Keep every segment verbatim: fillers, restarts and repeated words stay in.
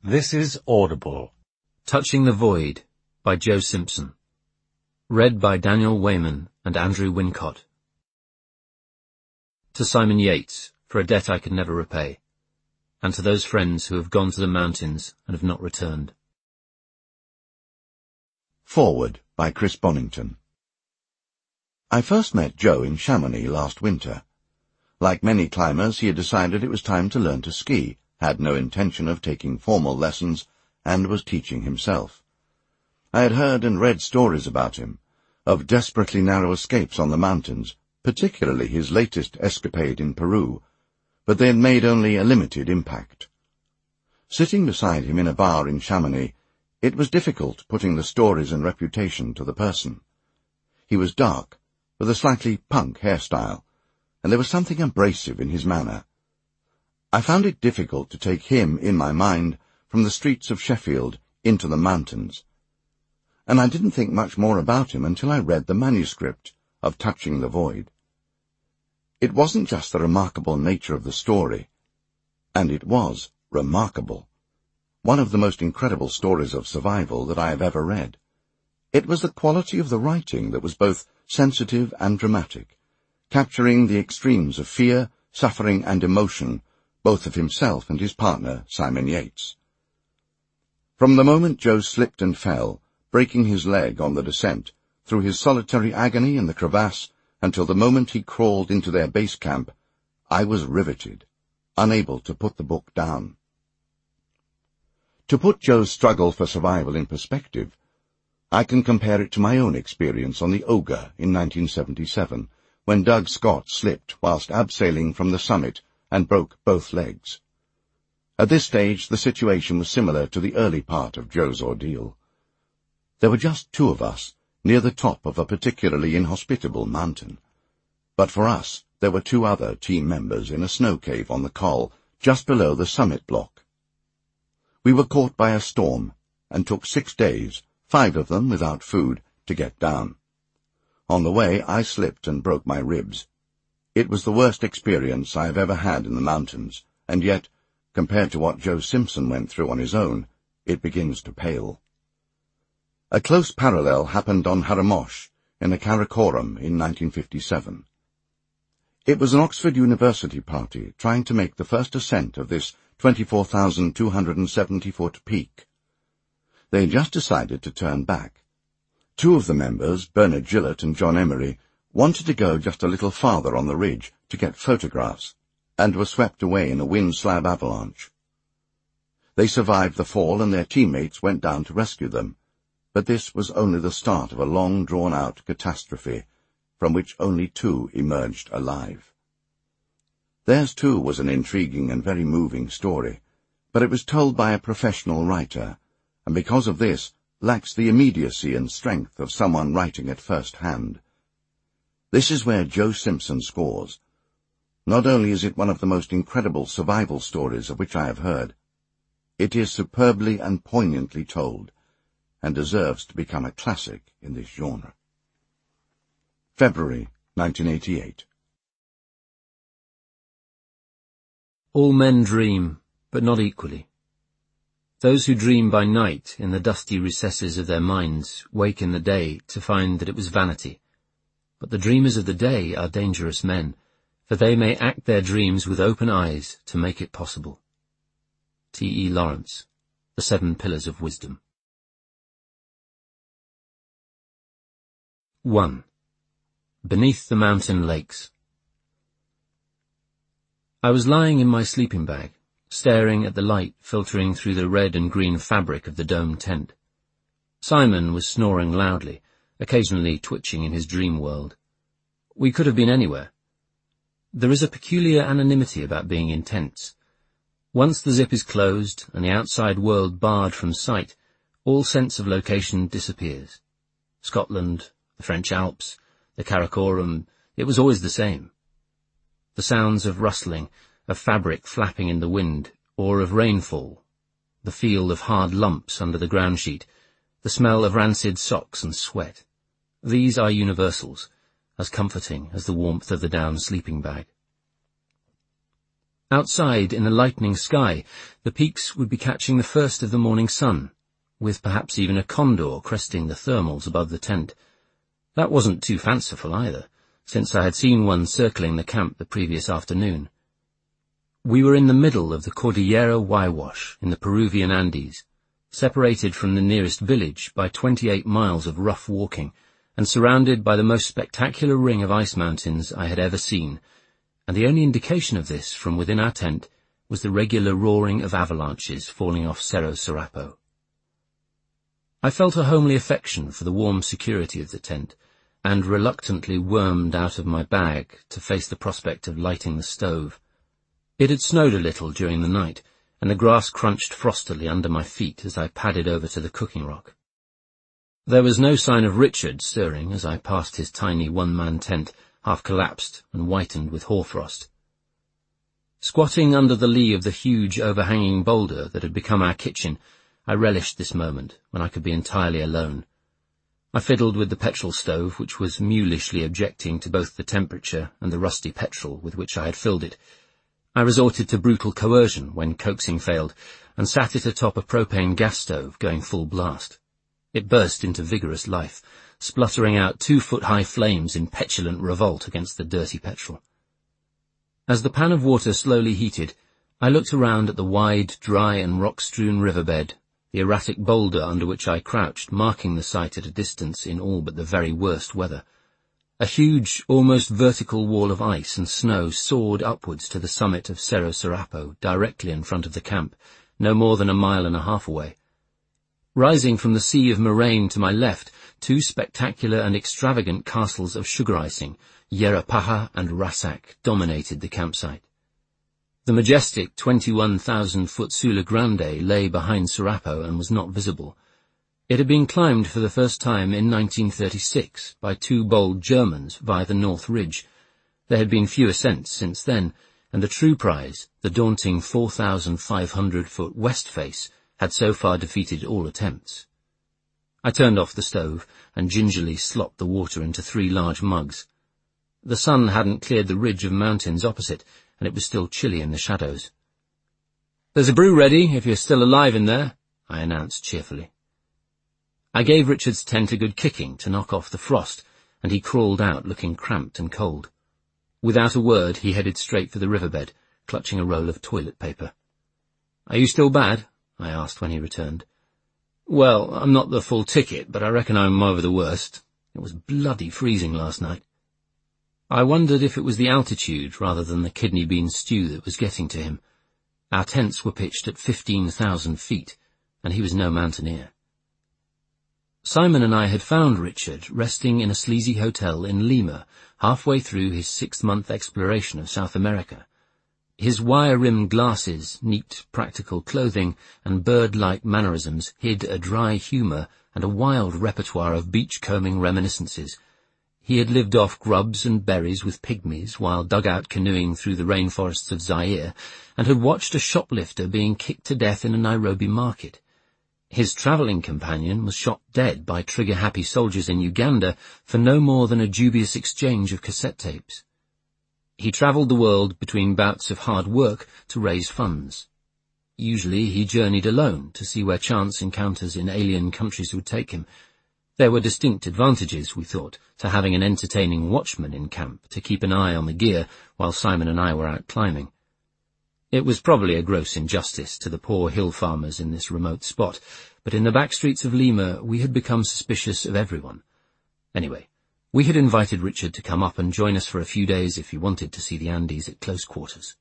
This is Audible. Touching the Void by Joe Simpson. Read by Daniel Wayman and Andrew Wincott. To Simon Yates, for a debt I could never repay, and to those friends who have gone to the mountains and have not returned. Forward by Chris Bonington. I first met Joe in Chamonix last winter. Like many climbers, he had decided it was time to learn to ski, had no intention of taking formal lessons, and was teaching himself. I had heard and read stories about him, of desperately narrow escapes on the mountains, particularly his latest escapade in Peru, but they had made only a limited impact. Sitting beside him in a bar in Chamonix, it was difficult putting the stories and reputation to the person. He was dark, with a slightly punk hairstyle, and there was something abrasive in his manner. I found it difficult to take him, in my mind, from the streets of Sheffield into the mountains, and I didn't think much more about him until I read the manuscript of Touching the Void. It wasn't just the remarkable nature of the story, and it was remarkable, one of the most incredible stories of survival that I have ever read. It was the quality of the writing that was both sensitive and dramatic, capturing the extremes of fear, suffering, and emotion, both of himself and his partner, Simon Yates. From the moment Joe slipped and fell, breaking his leg on the descent, through his solitary agony in the crevasse, until the moment he crawled into their base camp, I was riveted, unable to put the book down. To put Joe's struggle for survival in perspective, I can compare it to my own experience on the Ogre in nineteen seventy-seven, when Doug Scott slipped whilst abseiling from the summit and broke both legs. At this stage, the situation was similar to the early part of Joe's ordeal. There were just two of us, near the top of a particularly inhospitable mountain. But for us, there were two other team members in a snow cave on the col, just below the summit block. We were caught by a storm, and took six days, five of them without food, to get down. On the way, I slipped and broke my ribs. It was the worst experience I have ever had in the mountains, and yet, compared to what Joe Simpson went through on his own, it begins to pale. A close parallel happened on Haramosh, in the Karakoram, in nineteen fifty-seven. It was an Oxford University party trying to make the first ascent of this twenty-four thousand two hundred seventy foot peak. They had just decided to turn back. Two of the members, Bernard Gillett and John Emery, wanted to go just a little farther on the ridge to get photographs, and were swept away in a wind-slab avalanche. They survived the fall, and their teammates went down to rescue them, but this was only the start of a long drawn-out catastrophe, from which only two emerged alive. Theirs, too, was an intriguing and very moving story, but it was told by a professional writer, and because of this, lacks the immediacy and strength of someone writing at first hand. This is where Joe Simpson scores. Not only is it one of the most incredible survival stories of which I have heard, it is superbly and poignantly told, and deserves to become a classic in this genre. February nineteen eighty-eight. All men dream, but not equally. Those who dream by night in the dusty recesses of their minds wake in the day to find that it was vanity. But the dreamers of the day are dangerous men, for they may act their dreams with open eyes to make it possible. T. E. Lawrence, The Seven Pillars of Wisdom. one. Beneath the Mountain Lakes. I was lying in my sleeping bag, staring at the light filtering through the red and green fabric of the dome tent. Simon was snoring loudly, occasionally twitching in his dream world. We could have been anywhere. There is a peculiar anonymity about being in tents. Once the zip is closed and the outside world barred from sight, all sense of location disappears. Scotland, the French Alps, the Karakoram, it was always the same. The sounds of rustling, of fabric flapping in the wind, or of rainfall, the feel of hard lumps under the ground sheet, the smell of rancid socks and sweat. These are universals, as comforting as the warmth of the down sleeping bag. Outside, in the lightening sky, the peaks would be catching the first of the morning sun, with perhaps even a condor cresting the thermals above the tent. That wasn't too fanciful either, since I had seen one circling the camp the previous afternoon. We were in the middle of the Cordillera Huayhuash in the Peruvian Andes, separated from the nearest village by twenty-eight miles of rough walking, and surrounded by the most spectacular ring of ice mountains I had ever seen, and the only indication of this from within our tent was the regular roaring of avalanches falling off Cerro Serapo. I felt a homely affection for the warm security of the tent, and reluctantly wormed out of my bag to face the prospect of lighting the stove. It had snowed a little during the night, and the grass crunched frostily under my feet as I padded over to the cooking rock. There was no sign of Richard stirring as I passed his tiny one-man tent, half collapsed and whitened with hoarfrost. Squatting under the lee of the huge overhanging boulder that had become our kitchen, I relished this moment when I could be entirely alone. I fiddled with the petrol stove, which was mulishly objecting to both the temperature and the rusty petrol with which I had filled it. I resorted to brutal coercion when coaxing failed, and sat it atop a propane gas stove going full blast. It burst into vigorous life, spluttering out two-foot-high flames in petulant revolt against the dirty petrol. As the pan of water slowly heated, I looked around at the wide, dry and rock-strewn riverbed, the erratic boulder under which I crouched marking the site at a distance in all but the very worst weather. A huge, almost vertical wall of ice and snow soared upwards to the summit of Cerro Serapo, directly in front of the camp, no more than a mile and a half away. Rising from the sea of moraine to my left, two spectacular and extravagant castles of sugar icing, Yerapaja and Rasak, dominated the campsite. The majestic twenty-one thousand foot Sula Grande lay behind Serapo and was not visible. It had been climbed for the first time in nineteen thirty-six by two bold Germans via the North Ridge. There had been few ascents since then, and the true prize, the daunting four thousand five hundred foot west face, had so far defeated all attempts. I turned off the stove and gingerly slopped the water into three large mugs. The sun hadn't cleared the ridge of mountains opposite, and it was still chilly in the shadows. "There's a brew ready, if you're still alive in there," I announced cheerfully. I gave Richard's tent a good kicking to knock off the frost, and he crawled out looking cramped and cold. Without a word, he headed straight for the riverbed, clutching a roll of toilet paper. "Are you still bad?" I asked when he returned. "Well, I'm not the full ticket, but I reckon I'm over the worst. It was bloody freezing last night." I wondered if it was the altitude rather than the kidney bean stew that was getting to him. Our tents were pitched at fifteen thousand feet, and he was no mountaineer. Simon and I had found Richard resting in a sleazy hotel in Lima, halfway through his six-month exploration of South America. His wire-rimmed glasses, neat, practical clothing, and bird-like mannerisms hid a dry humour and a wild repertoire of beach-combing reminiscences. He had lived off grubs and berries with pygmies while dug-out canoeing through the rainforests of Zaire, and had watched a shoplifter being kicked to death in a Nairobi market. His travelling companion was shot dead by trigger-happy soldiers in Uganda for no more than a dubious exchange of cassette tapes. He travelled the world between bouts of hard work to raise funds. Usually he journeyed alone to see where chance encounters in alien countries would take him. There were distinct advantages, we thought, to having an entertaining watchman in camp to keep an eye on the gear while Simon and I were out climbing. It was probably a gross injustice to the poor hill farmers in this remote spot, but in the back streets of Lima we had become suspicious of everyone. Anyway, we had invited Richard to come up and join us for a few days if he wanted to see the Andes at close quarters.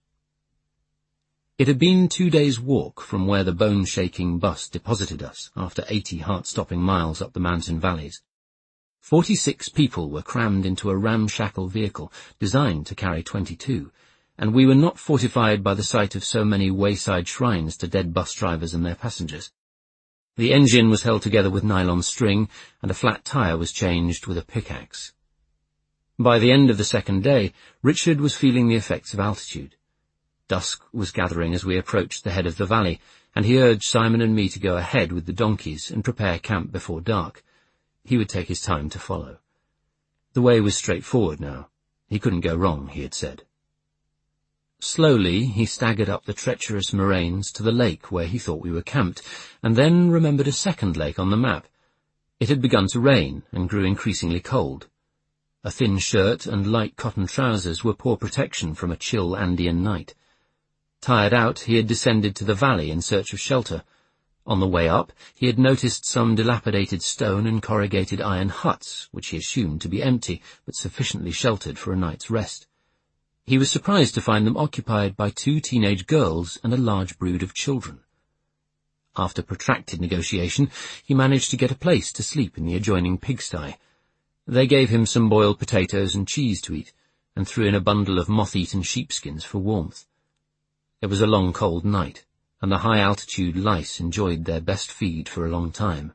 It had been two days' walk from where the bone-shaking bus deposited us after eighty heart-stopping miles up the mountain valleys. Forty-six people were crammed into a ramshackle vehicle designed to carry twenty-two, and we were not fortified by the sight of so many wayside shrines to dead bus drivers and their passengers. The engine was held together with nylon string, and a flat tire was changed with a pickaxe. By the end of the second day, Richard was feeling the effects of altitude. Dusk was gathering as we approached the head of the valley, and he urged Simon and me to go ahead with the donkeys and prepare camp before dark. He would take his time to follow. The way was straightforward now. He couldn't go wrong, he had said. Slowly he staggered up the treacherous moraines to the lake where he thought we were camped, and then remembered a second lake on the map. It had begun to rain and grew increasingly cold. A thin shirt and light cotton trousers were poor protection from a chill Andean night. Tired out, he had descended to the valley in search of shelter. On the way up, he had noticed some dilapidated stone and corrugated iron huts, which he assumed to be empty, but sufficiently sheltered for a night's rest. He was surprised to find them occupied by two teenage girls and a large brood of children. After protracted negotiation, he managed to get a place to sleep in the adjoining pigsty. They gave him some boiled potatoes and cheese to eat, and threw in a bundle of moth-eaten sheepskins for warmth. It was a long cold night, and the high-altitude lice enjoyed their best feed for a long time.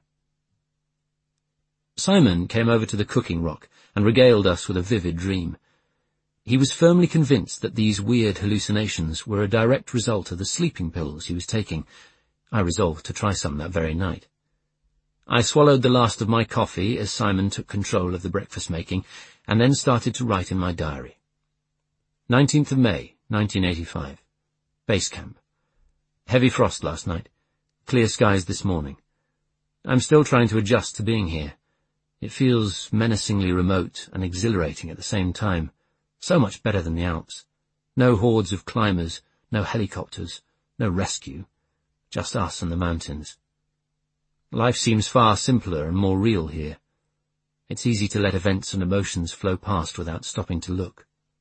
Simon came over to the cooking rock and regaled us with a vivid dream. He was firmly convinced that these weird hallucinations were a direct result of the sleeping pills he was taking. I resolved to try some that very night. I swallowed the last of my coffee as Simon took control of the breakfast-making, and then started to write in my diary. nineteenth of May, nineteen eighty-five. Base camp. Heavy frost last night. Clear skies this morning. I'm still trying to adjust to being here. It feels menacingly remote and exhilarating at the same time. So much better than the Alps. No hordes of climbers, no helicopters, no rescue. Just us and the mountains. Life seems far simpler and more real here. It's easy to let events and emotions flow past without stopping to look.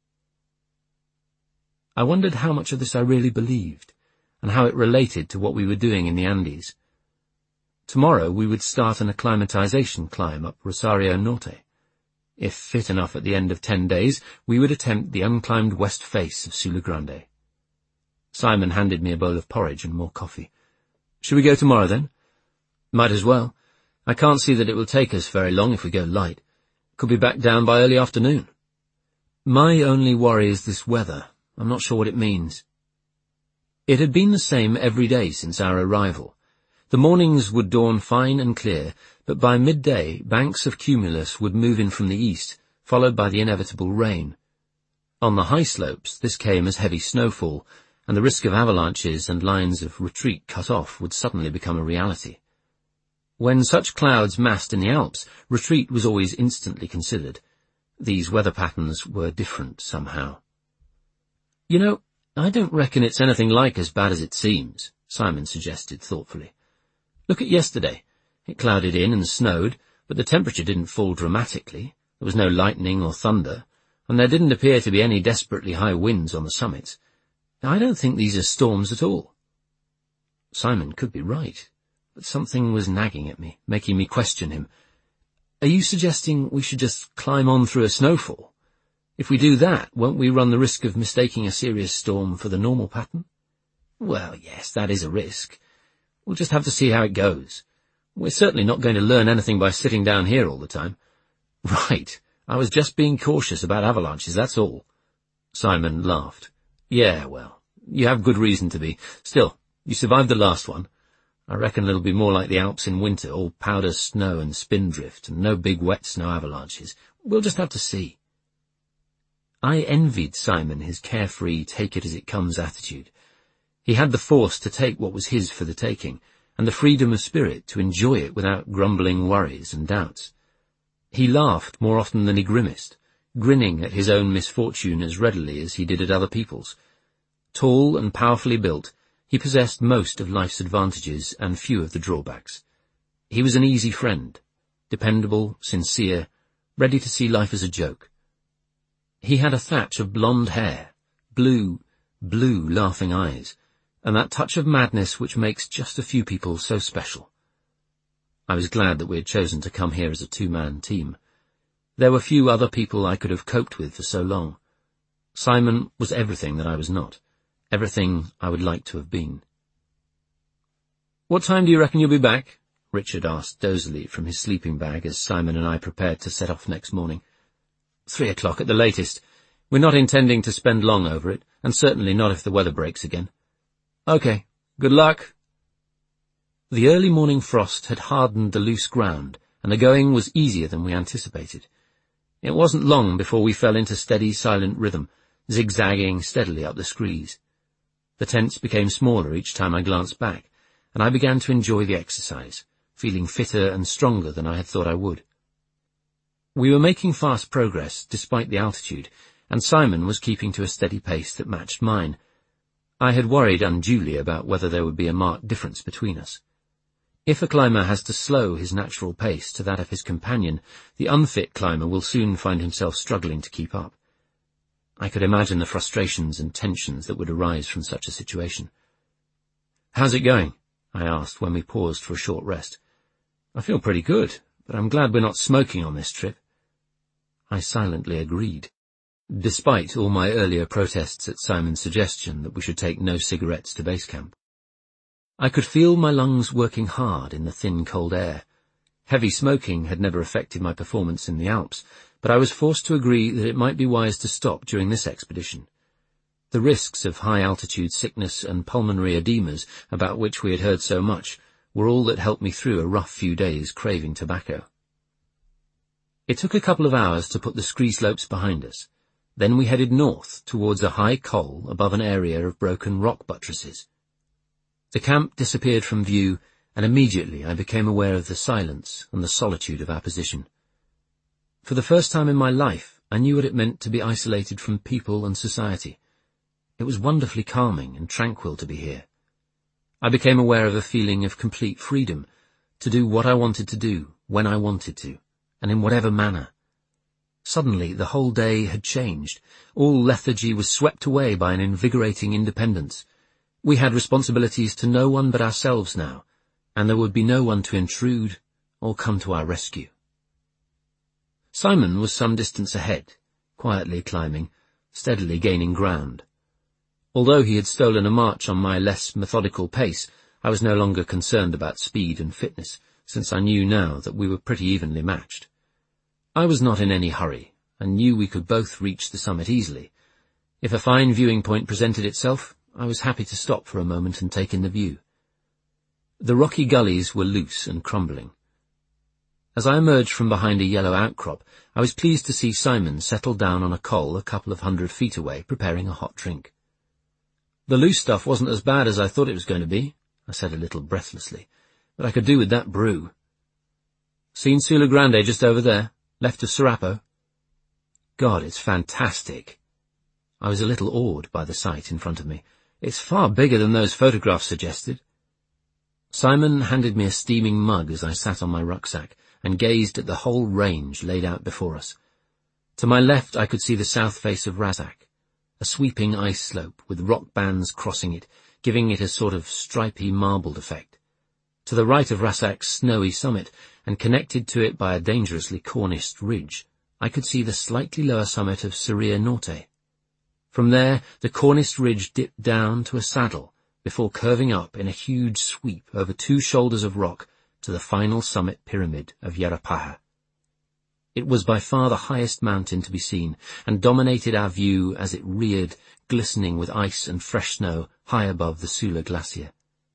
I wondered how much of this I really believed, and how it related to what we were doing in the Andes. Tomorrow we would start an acclimatization climb up Rosario Norte. If fit enough at the end of ten days, we would attempt the unclimbed west face of Sulu Grande. Simon handed me a bowl of porridge and more coffee. Should we go tomorrow, then? Might as well. I can't see that it will take us very long if we go light. Could be back down by early afternoon. My only worry is this weather. I'm not sure what it means. It had been the same every day since our arrival. The mornings would dawn fine and clear, but by midday banks of cumulus would move in from the east, followed by the inevitable rain. On the high slopes this came as heavy snowfall, and the risk of avalanches and lines of retreat cut off would suddenly become a reality. When such clouds massed in the Alps, retreat was always instantly considered. These weather patterns were different somehow. You know, I don't reckon it's anything like as bad as it seems, Simon suggested thoughtfully. Look at yesterday. It clouded in and snowed, but the temperature didn't fall dramatically. There was no lightning or thunder, and there didn't appear to be any desperately high winds on the summits. I don't think these are storms at all. Simon could be right, but something was nagging at me, making me question him. Are you suggesting we should just climb on through a snowfall? If we do that, won't we run the risk of mistaking a serious storm for the normal pattern? Well, yes, that is a risk. We'll just have to see how it goes. We're certainly not going to learn anything by sitting down here all the time. Right, I was just being cautious about avalanches, that's all. Simon laughed. Yeah, well, you have good reason to be. Still, you survived the last one. I reckon it'll be more like the Alps in winter, all powder snow and spindrift, and no big wet snow avalanches. We'll just have to see. I envied Simon his carefree, take-it-as-it-comes attitude. He had the force to take what was his for the taking, and the freedom of spirit to enjoy it without grumbling worries and doubts. He laughed more often than he grimaced, grinning at his own misfortune as readily as he did at other people's. Tall and powerfully built, he possessed most of life's advantages and few of the drawbacks. He was an easy friend, dependable, sincere, ready to see life as a joke. He had a thatch of blonde hair, blue, blue laughing eyes, and that touch of madness which makes just a few people so special. I was glad that we had chosen to come here as a two-man team. There were few other people I could have coped with for so long. Simon was everything that I was not, everything I would like to have been. What time do you reckon you'll be back? Richard asked dozily from his sleeping bag as Simon and I prepared to set off next morning. Three o'clock at the latest. We're not intending to spend long over it, and certainly not if the weather breaks again. Okay, good luck. The early morning frost had hardened the loose ground, and the going was easier than we anticipated. It wasn't long before we fell into steady, silent rhythm, zigzagging steadily up the screes. The tents became smaller each time I glanced back, and I began to enjoy the exercise, feeling fitter and stronger than I had thought I would. We were making fast progress despite the altitude, and Simon was keeping to a steady pace that matched mine. I had worried unduly about whether there would be a marked difference between us. If a climber has to slow his natural pace to that of his companion, the unfit climber will soon find himself struggling to keep up. I could imagine the frustrations and tensions that would arise from such a situation. "How's it going?" I asked when we paused for a short rest. "I feel pretty good, but I'm glad we're not smoking on this trip." I silently agreed, despite all my earlier protests at Simon's suggestion that we should take no cigarettes to base camp. I could feel my lungs working hard in the thin, cold air. Heavy smoking had never affected my performance in the Alps, but I was forced to agree that it might be wise to stop during this expedition. The risks of high-altitude sickness and pulmonary edemas, about which we had heard so much, were all that helped me through a rough few days craving tobacco. It took a couple of hours to put the scree slopes behind us. Then we headed north towards a high col above an area of broken rock buttresses. The camp disappeared from view, and immediately I became aware of the silence and the solitude of our position. For the first time in my life, I knew what it meant to be isolated from people and society. It was wonderfully calming and tranquil to be here. I became aware of a feeling of complete freedom, to do what I wanted to do, when I wanted to, and in whatever manner. Suddenly, the whole day had changed. All lethargy was swept away by an invigorating independence. We had responsibilities to no one but ourselves now, and there would be no one to intrude or come to our rescue. Simon was some distance ahead, quietly climbing, steadily gaining ground. Although he had stolen a march on my less methodical pace, I was no longer concerned about speed and fitness, since I knew now that we were pretty evenly matched. I was not in any hurry, and knew we could both reach the summit easily. If a fine viewing point presented itself, I was happy to stop for a moment and take in the view. The rocky gullies were loose and crumbling. As I emerged from behind a yellow outcrop, I was pleased to see Simon settled down on a col a couple of hundred feet away, preparing a hot drink. "The loose stuff wasn't as bad as I thought it was going to be," I said a little breathlessly, "but I could do with that brew." "Seen Sula Grande just over there, left of Serapo?" "God, it's fantastic." I was a little awed by the sight in front of me. "It's far bigger than those photographs suggested." Simon handed me a steaming mug as I sat on my rucksack and gazed at the whole range laid out before us. To my left I could see the south face of Razak, a sweeping ice slope with rock bands crossing it, giving it a sort of stripy marbled effect. To the right of Razak's snowy summit, and connected to it by a dangerously corniced ridge, I could see the slightly lower summit of Siria Norte. From there, the corniced ridge dipped down to a saddle, before curving up in a huge sweep over two shoulders of rock to the final summit pyramid of Yerapaja. It was by far the highest mountain to be seen, and dominated our view as it reared, glistening with ice and fresh snow, high above the Sula Glacier.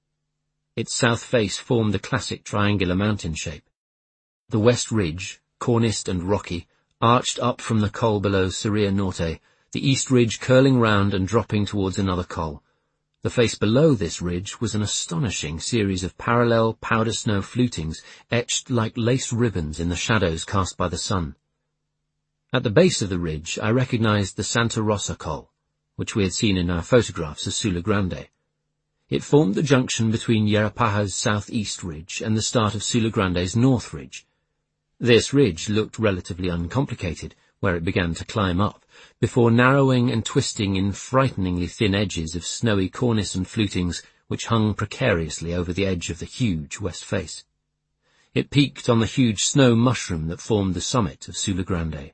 Its south face formed a classic triangular mountain shape. The west ridge, corniced and rocky, arched up from the col below Siria Norte, the east ridge curling round and dropping towards another col. The face below this ridge was an astonishing series of parallel powder snow flutings etched like lace ribbons in the shadows cast by the sun. At the base of the ridge I recognized the Santa Rosa col, which we had seen in our photographs of Sula Grande. It formed the junction between Yerapaja's southeast ridge and the start of Sula Grande's north ridge. This ridge looked relatively uncomplicated where it began to climb up, before narrowing and twisting in frighteningly thin edges of snowy cornice and flutings which hung precariously over the edge of the huge west face. It peaked on the huge snow mushroom that formed the summit of Sula Grande.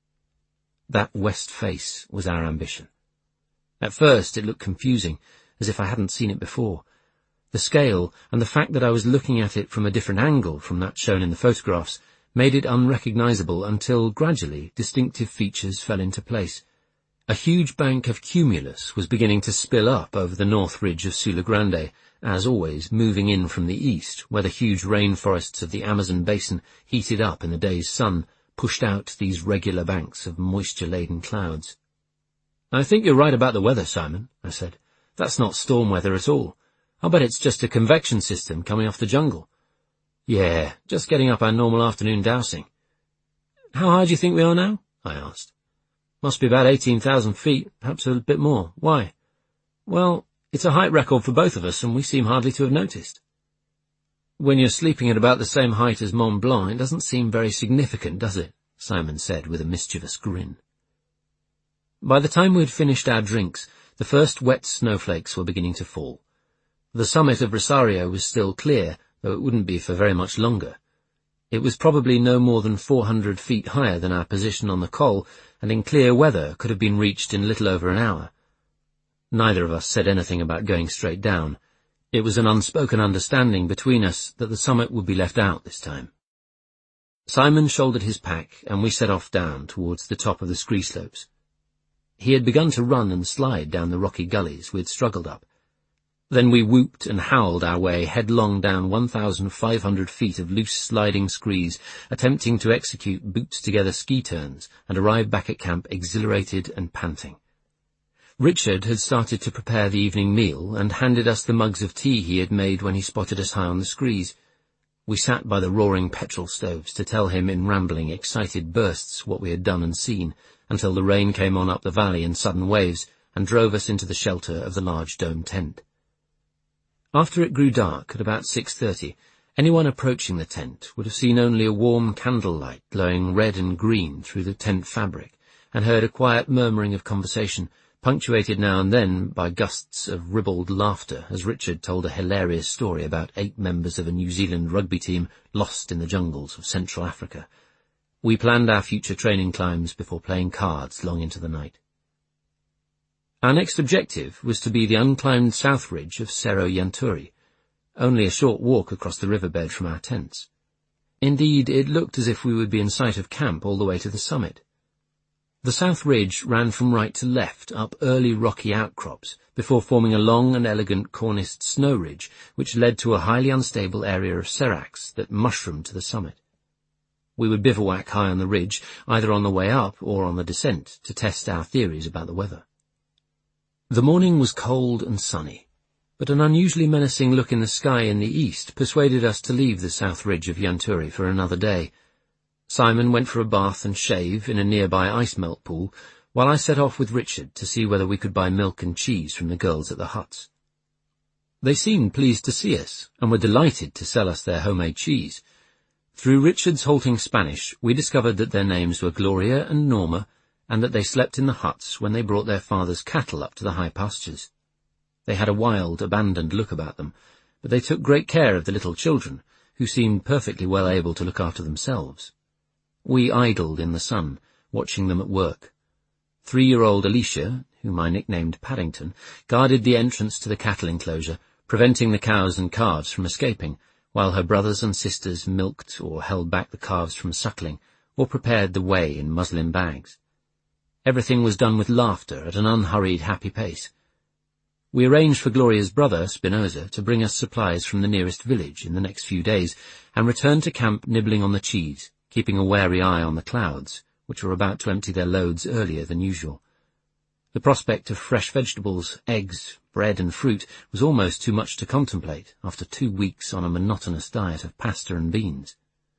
That west face was our ambition. At first it looked confusing, as if I hadn't seen it before. The scale, and the fact that I was looking at it from a different angle from that shown in the photographs, made it unrecognizable until, gradually, distinctive features fell into place. A huge bank of cumulus was beginning to spill up over the north ridge of Sula Grande, as always moving in from the east, where the huge rainforests of the Amazon basin, heated up in the day's sun, pushed out these regular banks of moisture-laden clouds. "I think you're right about the weather, Simon," I said. "That's not storm weather at all. I'll bet it's just a convection system coming off the jungle." "Yeah, just getting up our normal afternoon dousing." "How high do you think we are now?" I asked. "Must be about eighteen thousand feet, perhaps a bit more. Why?" "Well, it's a height record for both of us, and we seem hardly to have noticed." "When you're sleeping at about the same height as Mont Blanc, it doesn't seem very significant, does it?" Simon said with a mischievous grin. By the time we had finished our drinks, the first wet snowflakes were beginning to fall. The summit of Rosario was still clear, though it wouldn't be for very much longer. It was probably no more than four hundred feet higher than our position on the col, and in clear weather could have been reached in little over an hour. Neither of us said anything about going straight down. It was an unspoken understanding between us that the summit would be left out this time. Simon shouldered his pack, and we set off down towards the top of the scree slopes. He had begun to run and slide down the rocky gullies we had struggled up. Then we whooped and howled our way headlong down one thousand five hundred feet of loose sliding screes, attempting to execute boots-together ski turns, and arrived back at camp exhilarated and panting. Richard had started to prepare the evening meal and handed us the mugs of tea he had made when he spotted us high on the screes. We sat by the roaring petrol stoves to tell him in rambling, excited bursts what we had done and seen, until the rain came on up the valley in sudden waves and drove us into the shelter of the large dome tent. After it grew dark at about six thirty, anyone approaching the tent would have seen only a warm candlelight glowing red and green through the tent fabric, and heard a quiet murmuring of conversation, punctuated now and then by gusts of ribald laughter as Richard told a hilarious story about eight members of a New Zealand rugby team lost in the jungles of Central Africa. We planned our future training climbs before playing cards long into the night. Our next objective was to be the unclimbed south ridge of Cerro Yanturi, only a short walk across the riverbed from our tents. Indeed, it looked as if we would be in sight of camp all the way to the summit. The south ridge ran from right to left up early rocky outcrops before forming a long and elegant corniced snow ridge which led to a highly unstable area of seracs that mushroomed to the summit. We would bivouac high on the ridge, either on the way up or on the descent, to test our theories about the weather. The morning was cold and sunny, but an unusually menacing look in the sky in the east persuaded us to leave the south ridge of Yanturi for another day. Simon went for a bath and shave in a nearby ice melt pool, while I set off with Richard to see whether we could buy milk and cheese from the girls at the huts. They seemed pleased to see us, and were delighted to sell us their homemade cheese. Through Richard's halting Spanish, we discovered that their names were Gloria and Norma, and that they slept in the huts when they brought their father's cattle up to the high pastures. They had a wild, abandoned look about them, but they took great care of the little children, who seemed perfectly well able to look after themselves. We idled in the sun, watching them at work. Three-year-old Alicia, whom I nicknamed Paddington, guarded the entrance to the cattle enclosure, preventing the cows and calves from escaping, while her brothers and sisters milked or held back the calves from suckling, or prepared the whey in muslin bags. Everything was done with laughter at an unhurried, happy pace. We arranged for Gloria's brother, Spinoza, to bring us supplies from the nearest village in the next few days, and returned to camp nibbling on the cheese, keeping a wary eye on the clouds, which were about to empty their loads earlier than usual. The prospect of fresh vegetables, eggs, bread and fruit was almost too much to contemplate after two weeks on a monotonous diet of pasta and beans.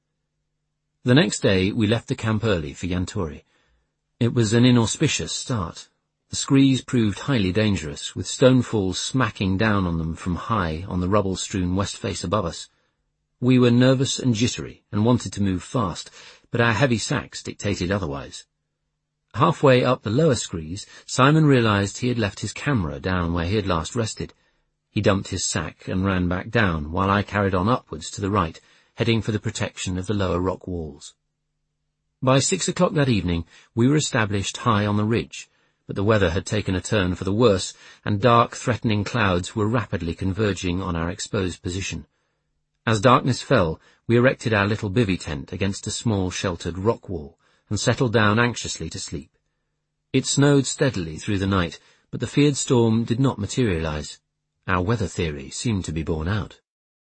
The next day we left the camp early for Yanturi. It was an inauspicious start. The screes proved highly dangerous, with stonefalls smacking down on them from high on the rubble-strewn west face above us. We were nervous and jittery and wanted to move fast, but our heavy sacks dictated otherwise. Halfway up the lower screes, Simon realized he had left his camera down where he had last rested. He dumped his sack and ran back down, while I carried on upwards to the right, heading for the protection of the lower rock walls. By six o'clock that evening, we were established high on the ridge, but the weather had taken a turn for the worse, and dark, threatening clouds were rapidly converging on our exposed position. As darkness fell, we erected our little bivvy tent against a small sheltered rock wall, and settled down anxiously to sleep. It snowed steadily through the night, but the feared storm did not materialize. Our weather theory seemed to be borne out.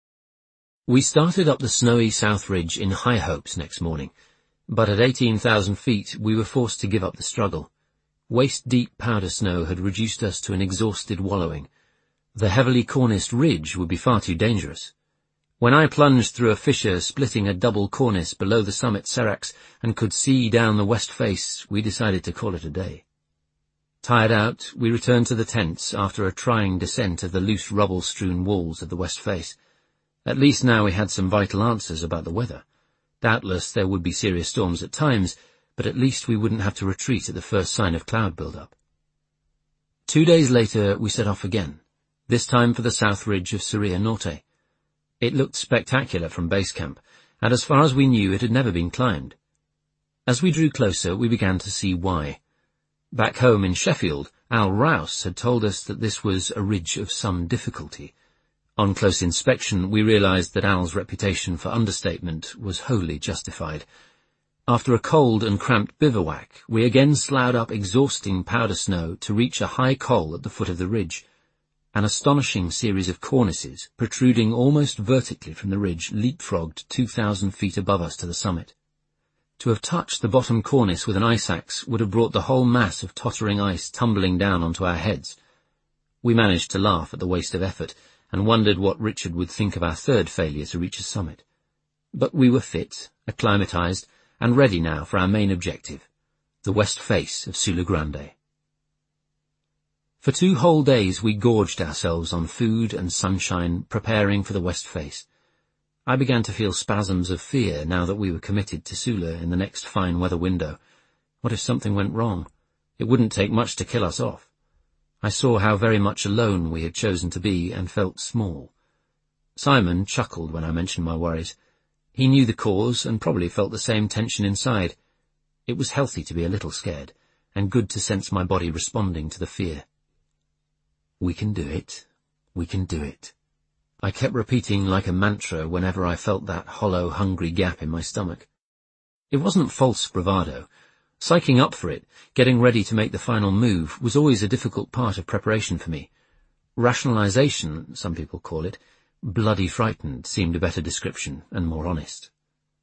We started up the snowy South Ridge in high hopes next morning, but at eighteen thousand feet we were forced to give up the struggle. Waist-deep powder snow had reduced us to an exhausted wallowing. The heavily corniced ridge would be far too dangerous. When I plunged through a fissure splitting a double cornice below the summit seracs and could see down the west face, we decided to call it a day. Tired out, we returned to the tents after a trying descent of the loose rubble-strewn walls of the west face. At least now we had some vital answers about the weather. Doubtless there would be serious storms at times, but at least we wouldn't have to retreat at the first sign of cloud build-up. Two days later we set off again, this time for the south ridge of Seria Norte. It looked spectacular from base camp, and as far as we knew it had never been climbed. As we drew closer, we began to see why. Back home in Sheffield, Al Rouse had told us that this was a ridge of some difficulty. On close inspection, we realized that Al's reputation for understatement was wholly justified. After a cold and cramped bivouac, we again sloughed up exhausting powder snow to reach a high col at the foot of the ridge. An astonishing series of cornices, protruding almost vertically from the ridge, leapfrogged two thousand feet above us to the summit. To have touched the bottom cornice with an ice axe would have brought the whole mass of tottering ice tumbling down onto our heads. We managed to laugh at the waste of effort, and wondered what Richard would think of our third failure to reach a summit. But we were fit, acclimatized, and ready now for our main objective, the west face of Sula Grande. For two whole days we gorged ourselves on food and sunshine, preparing for the west face. I began to feel spasms of fear now that we were committed to Sula in the next fine weather window. What if something went wrong? It wouldn't take much to kill us off. I saw how very much alone we had chosen to be and felt small. Simon chuckled when I mentioned my worries. He knew the cause and probably felt the same tension inside. It was healthy to be a little scared, and good to sense my body responding to the fear. We can do it. We can do it. I kept repeating like a mantra whenever I felt that hollow, hungry gap in my stomach. It wasn't false bravado. Psyching up for it, getting ready to make the final move, was always a difficult part of preparation for me. Rationalization, some people call it, bloody frightened seemed a better description and more honest.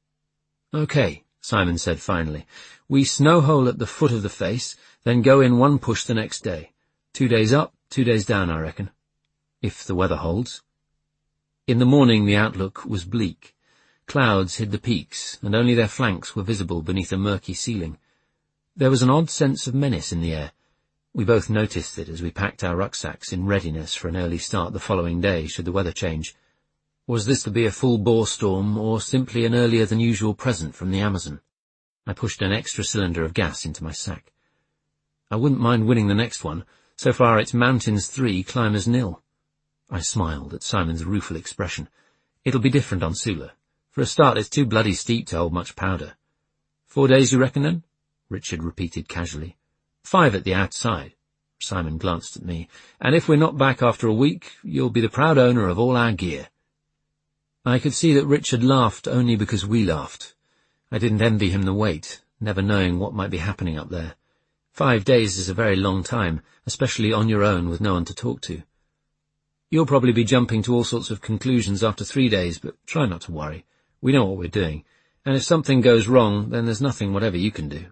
Okay, Simon said finally. We snowhole at the foot of the face, then go in one push the next day. Two days up, two days down, I reckon. If the weather holds. In the morning the outlook was bleak. Clouds hid the peaks, and only their flanks were visible beneath a murky ceiling. There was an odd sense of menace in the air. We both noticed it as we packed our rucksacks in readiness for an early start the following day should the weather change. Was this to be a full-bore storm, or simply an earlier-than-usual present from the Amazon? I pushed an extra cylinder of gas into my sack. I wouldn't mind winning the next one. So far it's mountains three, climbers nil. I smiled at Simon's rueful expression. It'll be different on Sula. For a start, it's too bloody steep to hold much powder. Four days, you reckon, then? Richard repeated casually. Five at the outside. Simon glanced at me. And if we're not back after a week, you'll be the proud owner of all our gear. I could see that Richard laughed only because we laughed. I didn't envy him the wait, never knowing what might be happening up there. Five days is a very long time, especially on your own with no one to talk to. You'll probably be jumping to all sorts of conclusions after three days, but try not to worry. We know what we're doing, and if something goes wrong, then there's nothing whatever you can do.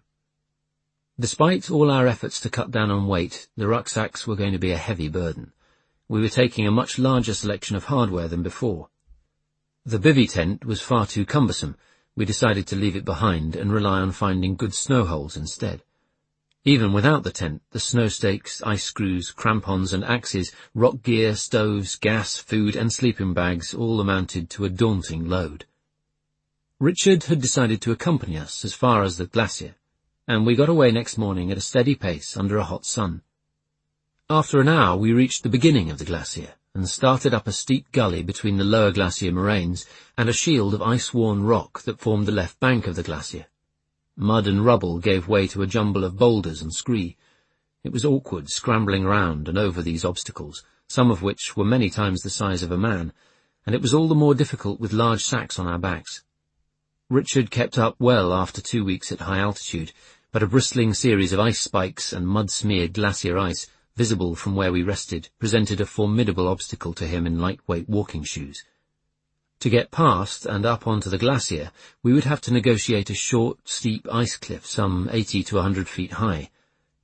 Despite all our efforts to cut down on weight, the rucksacks were going to be a heavy burden. We were taking a much larger selection of hardware than before. The bivvy tent was far too cumbersome. We decided to leave it behind and rely on finding good snow holes instead. Even without the tent, the snow stakes, ice screws, crampons and axes, rock gear, stoves, gas, food and sleeping bags all amounted to a daunting load. Richard had decided to accompany us as far as the glacier, and we got away next morning at a steady pace under a hot sun. After an hour we reached the beginning of the glacier and started up a steep gully between the lower glacier moraines and a shield of ice-worn rock that formed the left bank of the glacier. Mud and rubble gave way to a jumble of boulders and scree. It was awkward scrambling around and over these obstacles, some of which were many times the size of a man, and it was all the more difficult with large sacks on our backs. Richard kept up well after two weeks at high altitude, but a bristling series of ice spikes and mud-smeared glacier ice, visible from where we rested, presented a formidable obstacle to him in lightweight walking shoes. To get past and up onto the glacier, we would have to negotiate a short, steep ice cliff some eighty to a hundred feet high.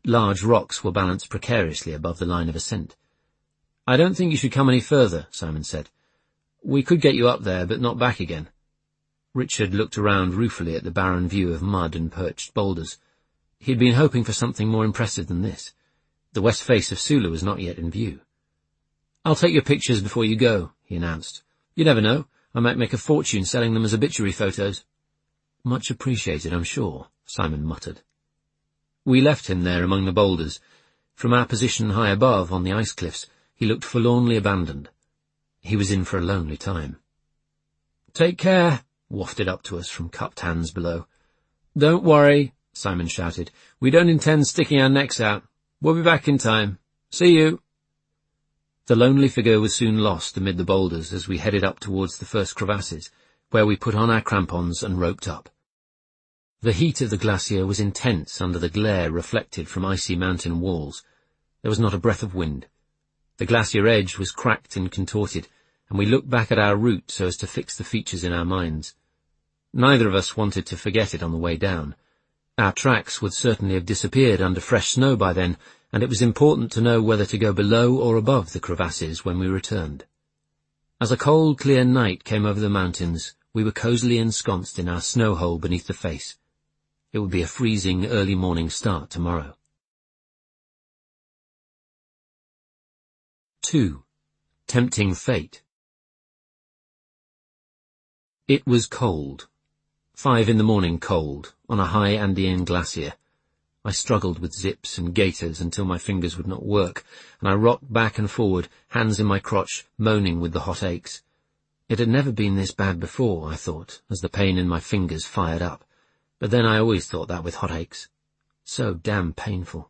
Large rocks were balanced precariously above the line of ascent. "I don't think you should come any further," Simon said. "We could get you up there, but not back again." Richard looked around ruefully at the barren view of mud and perched boulders. He'd been hoping for something more impressive than this. The west face of Sula was not yet in view. "I'll take your pictures before you go," he announced. "You never know, I might make a fortune selling them as obituary photos." "Much appreciated, I'm sure," Simon muttered. We left him there among the boulders. From our position high above, on the ice cliffs, he looked forlornly abandoned. He was in for a lonely time. "Take care," wafted up to us from cupped hands below. "Don't worry," Simon shouted. "We don't intend sticking our necks out. We'll be back in time. See you." The lonely figure was soon lost amid the boulders as we headed up towards the first crevasses, where we put on our crampons and roped up. The heat of the glacier was intense under the glare reflected from icy mountain walls. There was not a breath of wind. The glacier edge was cracked and contorted, and we looked back at our route so as to fix the features in our minds. Neither of us wanted to forget it on the way down. Our tracks would certainly have disappeared under fresh snow by then, and it was important to know whether to go below or above the crevasses when we returned. As a cold, clear night came over the mountains, we were cosily ensconced in our snow hole beneath the face. It would be a freezing early morning start tomorrow. Two. Tempting Fate. It was cold. Five in the morning cold, on a high Andean glacier. I struggled with zips and gaiters until my fingers would not work, and I rocked back and forward, hands in my crotch, moaning with the hot aches. It had never been this bad before, I thought, as the pain in my fingers fired up. But then I always thought that with hot aches. So damn painful.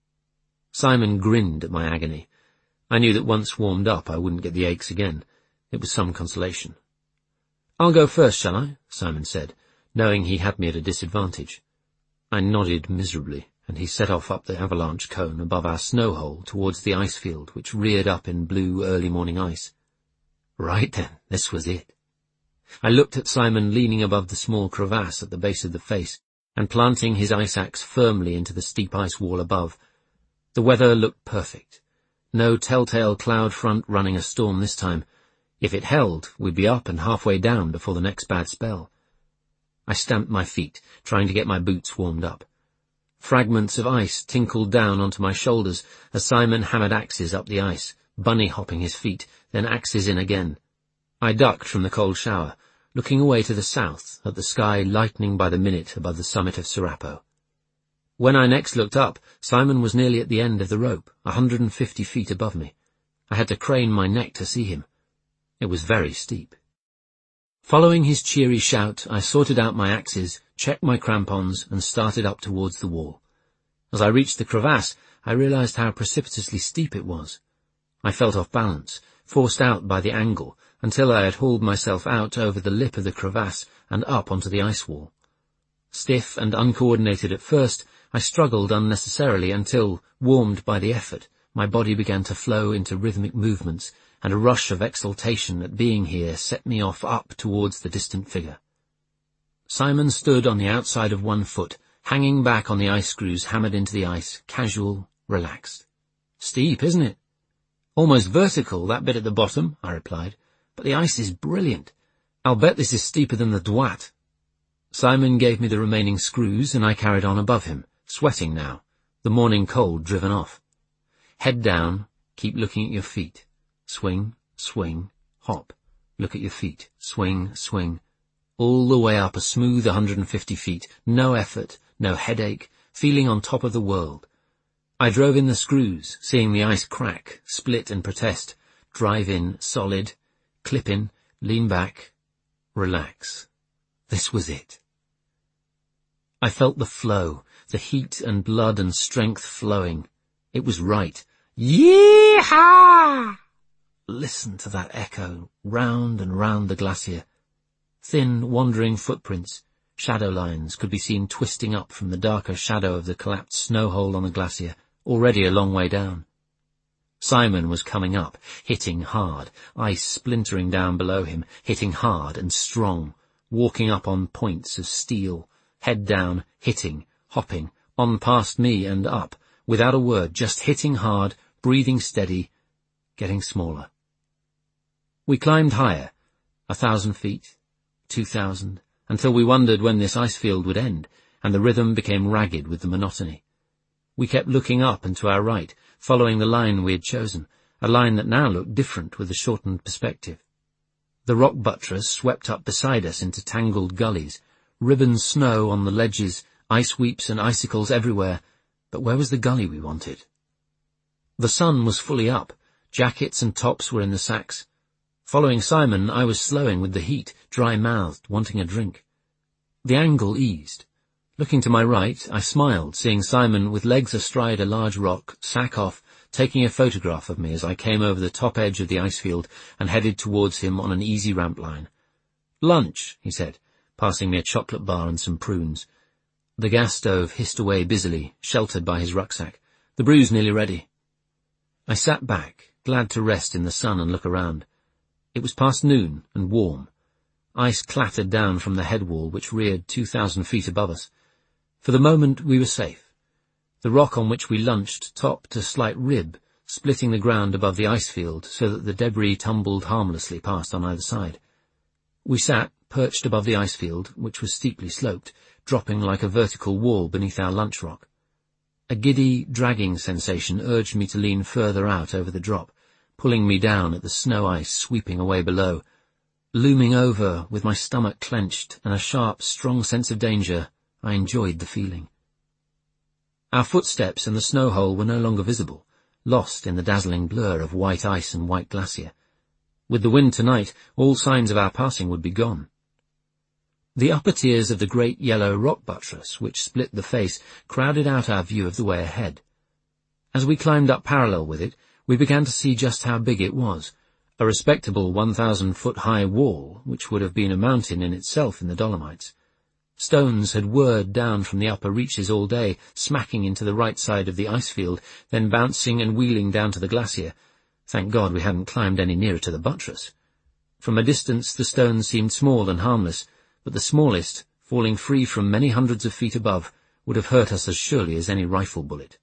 Simon grinned at my agony. I knew that once warmed up I wouldn't get the aches again. It was some consolation. "I'll go first, shall I?" Simon said, knowing he had me at a disadvantage. I nodded miserably, and he set off up the avalanche cone above our snow hole towards the ice field which reared up in blue early morning ice. Right then, this was it. I looked at Simon leaning above the small crevasse at the base of the face, and planting his ice axe firmly into the steep ice wall above. The weather looked perfect. No telltale cloud front running a storm this time. If it held, we'd be up and halfway down before the next bad spell. I stamped my feet, trying to get my boots warmed up. Fragments of ice tinkled down onto my shoulders as Simon hammered axes up the ice, bunny-hopping his feet, then axes in again. I ducked from the cold shower, looking away to the south at the sky lightening by the minute above the summit of Serapo. When I next looked up, Simon was nearly at the end of the rope, a hundred and fifty feet above me. I had to crane my neck to see him. It was very steep. Following his cheery shout, I sorted out my axes, checked my crampons, and started up towards the wall. As I reached the crevasse, I realized how precipitously steep it was. I felt off balance, forced out by the angle, until I had hauled myself out over the lip of the crevasse and up onto the ice wall. Stiff and uncoordinated at first, I struggled unnecessarily until, warmed by the effort, my body began to flow into rhythmic movements, and a rush of exultation at being here set me off up towards the distant figure. Simon stood on the outside of one foot, hanging back on the ice screws hammered into the ice, casual, relaxed. "Steep, isn't it?" "Almost vertical, that bit at the bottom," I replied. "But the ice is brilliant. I'll bet this is steeper than the Dwat." Simon gave me the remaining screws, and I carried on above him, sweating now, the morning cold driven off. Head down, keep looking at your feet. Swing, swing, hop. Look at your feet. Swing, swing. All the way up a smooth one hundred and fifty feet, no effort, no headache, feeling on top of the world. I drove in the screws, seeing the ice crack, split and protest, drive in, solid, clip in, lean back, relax. This was it. I felt the flow, the heat and blood and strength flowing. It was right. Yee-haw! Listen to that echo, round and round the glacier. Thin, wandering footprints, shadow lines could be seen twisting up from the darker shadow of the collapsed snow hole on the glacier, already a long way down. Simon was coming up, hitting hard, ice splintering down below him, hitting hard and strong, walking up on points of steel, head down, hitting, hopping, on past me and up, without a word, just hitting hard, breathing steady, getting smaller. We climbed higher, a thousand feet, two thousand, until we wondered when this ice field would end, and the rhythm became ragged with the monotony. We kept looking up and to our right, following the line we had chosen, a line that now looked different with a shortened perspective. The rock buttress swept up beside us into tangled gullies, ribbon snow on the ledges, ice weeps and icicles everywhere, but where was the gully we wanted? The sun was fully up, jackets and tops were in the sacks. Following Simon, I was slowing with the heat, dry-mouthed, wanting a drink. The angle eased. Looking to my right, I smiled, seeing Simon with legs astride a large rock, sack off, taking a photograph of me as I came over the top edge of the ice field and headed towards him on an easy ramp line. "Lunch," he said, passing me a chocolate bar and some prunes. The gas stove hissed away busily, sheltered by his rucksack. "The brew's nearly ready." I sat back, glad to rest in the sun and look around. It was past noon and warm. Ice clattered down from the head wall which reared two thousand feet above us. For the moment we were safe. The rock on which we lunched topped a slight rib, splitting the ground above the ice field so that the debris tumbled harmlessly past on either side. We sat, perched above the ice field, which was steeply sloped, dropping like a vertical wall beneath our lunch rock. A giddy, dragging sensation urged me to lean further out over the drop, pulling me down at the snow ice sweeping away below. Looming over, with my stomach clenched and a sharp, strong sense of danger, I enjoyed the feeling. Our footsteps in the snow hole were no longer visible, lost in the dazzling blur of white ice and white glacier. With the wind tonight, all signs of our passing would be gone. The upper tiers of the great yellow rock buttress, which split the face, crowded out our view of the way ahead. As we climbed up parallel with it, we began to see just how big it was, a respectable one thousand foot high wall, which would have been a mountain in itself in the Dolomites. Stones had whirred down from the upper reaches all day, smacking into the right side of the ice field, then bouncing and wheeling down to the glacier. Thank God we hadn't climbed any nearer to the buttress. From a distance the stones seemed small and harmless, but the smallest, falling free from many hundreds of feet above, would have hurt us as surely as any rifle bullet.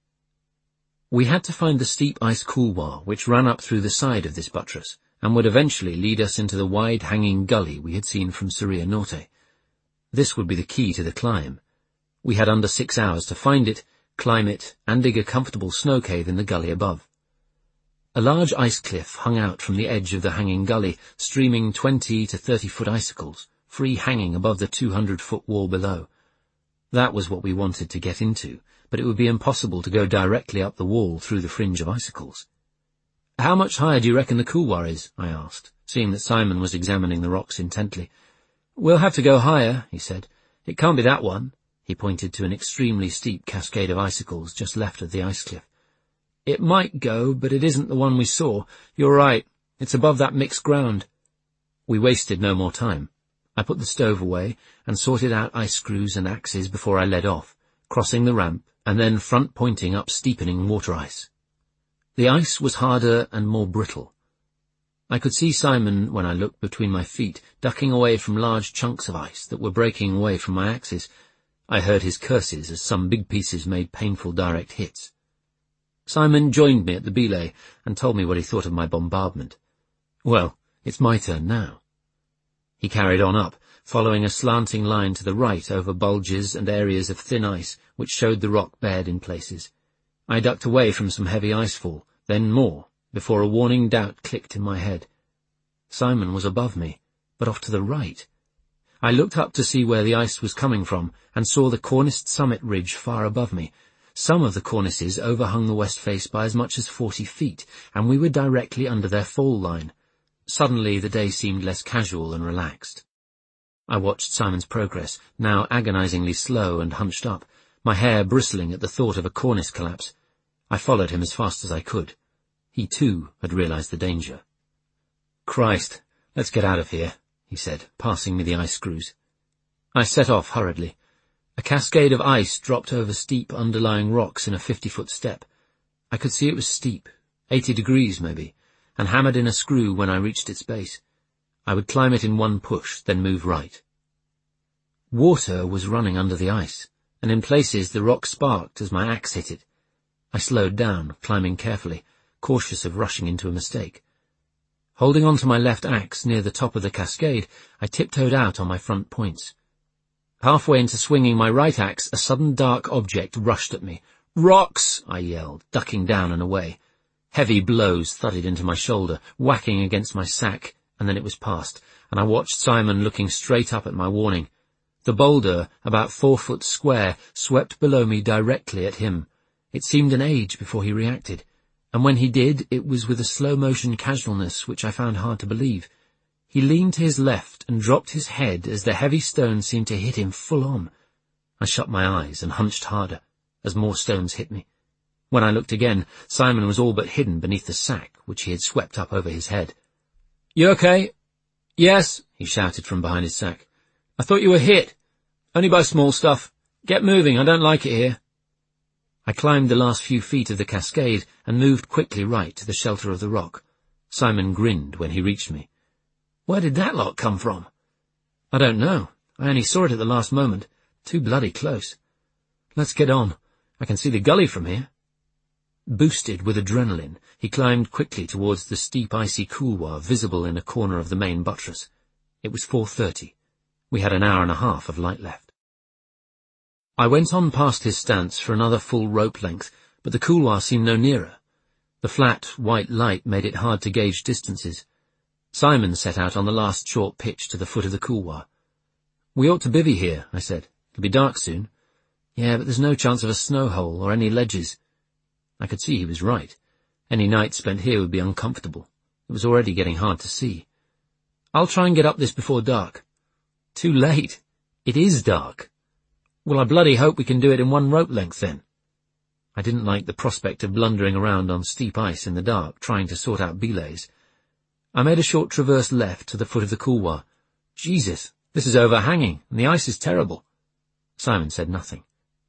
We had to find the steep ice couloir which ran up through the side of this buttress, and would eventually lead us into the wide-hanging gully we had seen from Seria Norte. This would be the key to the climb. We had under six hours to find it, climb it, and dig a comfortable snow cave in the gully above. A large ice cliff hung out from the edge of the hanging gully, streaming twenty to thirty foot icicles, free hanging above the two hundred foot wall below. That was what we wanted to get into, but it would be impossible to go directly up the wall through the fringe of icicles. "How much higher do you reckon the couloir is?" I asked, seeing that Simon was examining the rocks intently. "We'll have to go higher," he said. "It can't be that one." He pointed to an extremely steep cascade of icicles just left of the ice cliff. "It might go, but it isn't the one we saw. You're right. It's above that mixed ground." We wasted no more time. I put the stove away and sorted out ice screws and axes before I led off, crossing the ramp and then front-pointing up steepening water ice. The ice was harder and more brittle. I could see Simon, when I looked between my feet, ducking away from large chunks of ice that were breaking away from my axes. I heard his curses as some big pieces made painful direct hits. Simon joined me at the belay and told me what he thought of my bombardment. "Well, it's my turn now." He carried on up, following a slanting line to the right over bulges and areas of thin ice which showed the rock bared in places. I ducked away from some heavy icefall, then more, before a warning doubt clicked in my head. Simon was above me, but off to the right. I looked up to see where the ice was coming from and saw the corniced summit ridge far above me. Some of the cornices overhung the west face by as much as forty feet, and we were directly under their fall line. Suddenly the day seemed less casual and relaxed. I watched Simon's progress, now agonizingly slow and hunched up, my hair bristling at the thought of a cornice collapse. I followed him as fast as I could. He, too, had realized the danger. "Christ, let's get out of here," he said, passing me the ice screws. I set off hurriedly. A cascade of ice dropped over steep underlying rocks in a fifty-foot step. I could see it was steep, eighty degrees maybe, and hammered in a screw when I reached its base. I would climb it in one push, then move right. Water was running under the ice, and in places the rock sparked as my axe hit it. I slowed down, climbing carefully, cautious of rushing into a mistake. Holding on to my left axe near the top of the cascade, I tiptoed out on my front points. Halfway into swinging my right axe, a sudden dark object rushed at me. "Rocks!" I yelled, ducking down and away. Heavy blows thudded into my shoulder, whacking against my sack, and then it was past, and I watched Simon looking straight up at my warning. The boulder, about four foot square, swept below me directly at him. It seemed an age before he reacted, and when he did, it was with a slow-motion casualness which I found hard to believe. He leaned to his left and dropped his head as the heavy stone seemed to hit him full on. I shut my eyes and hunched harder as more stones hit me. When I looked again, Simon was all but hidden beneath the sack which he had swept up over his head. "You okay?" "Yes," he shouted from behind his sack. "I thought you were hit. Only by small stuff. Get moving, I don't like it here." I climbed the last few feet of the cascade and moved quickly right to the shelter of the rock. Simon grinned when he reached me. "Where did that lot come from?" "I don't know. I only saw it at the last moment. Too bloody close." "Let's get on. I can see the gully from here." Boosted with adrenaline, he climbed quickly towards the steep icy couloir visible in a corner of the main buttress. It was four thirty. We had an hour and a half of light left. I went on past his stance for another full rope length, but the couloir seemed no nearer. The flat, white light made it hard to gauge distances. Simon set out on the last short pitch to the foot of the couloir. "We ought to bivvy here," I said. "It'll be dark soon." "Yeah, but there's no chance of a snow hole or any ledges." I could see he was right. Any night spent here would be uncomfortable. It was already getting hard to see. "I'll try and get up this before dark." "Too late. It is dark." "Well, I bloody hope we can do it in one rope length then." I didn't like the prospect of blundering around on steep ice in the dark, trying to sort out belays. I made a short traverse left to the foot of the couloir. "Jesus, this is overhanging, and the ice is terrible." Simon said nothing.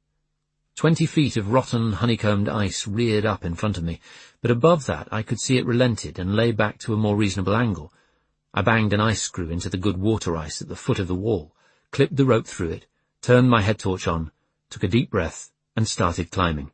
Twenty feet of rotten, honeycombed ice reared up in front of me, but above that I could see it relented and lay back to a more reasonable angle. I banged an ice screw into the good water ice at the foot of the wall, clipped the rope through it, turned my head torch on, took a deep breath, and started climbing.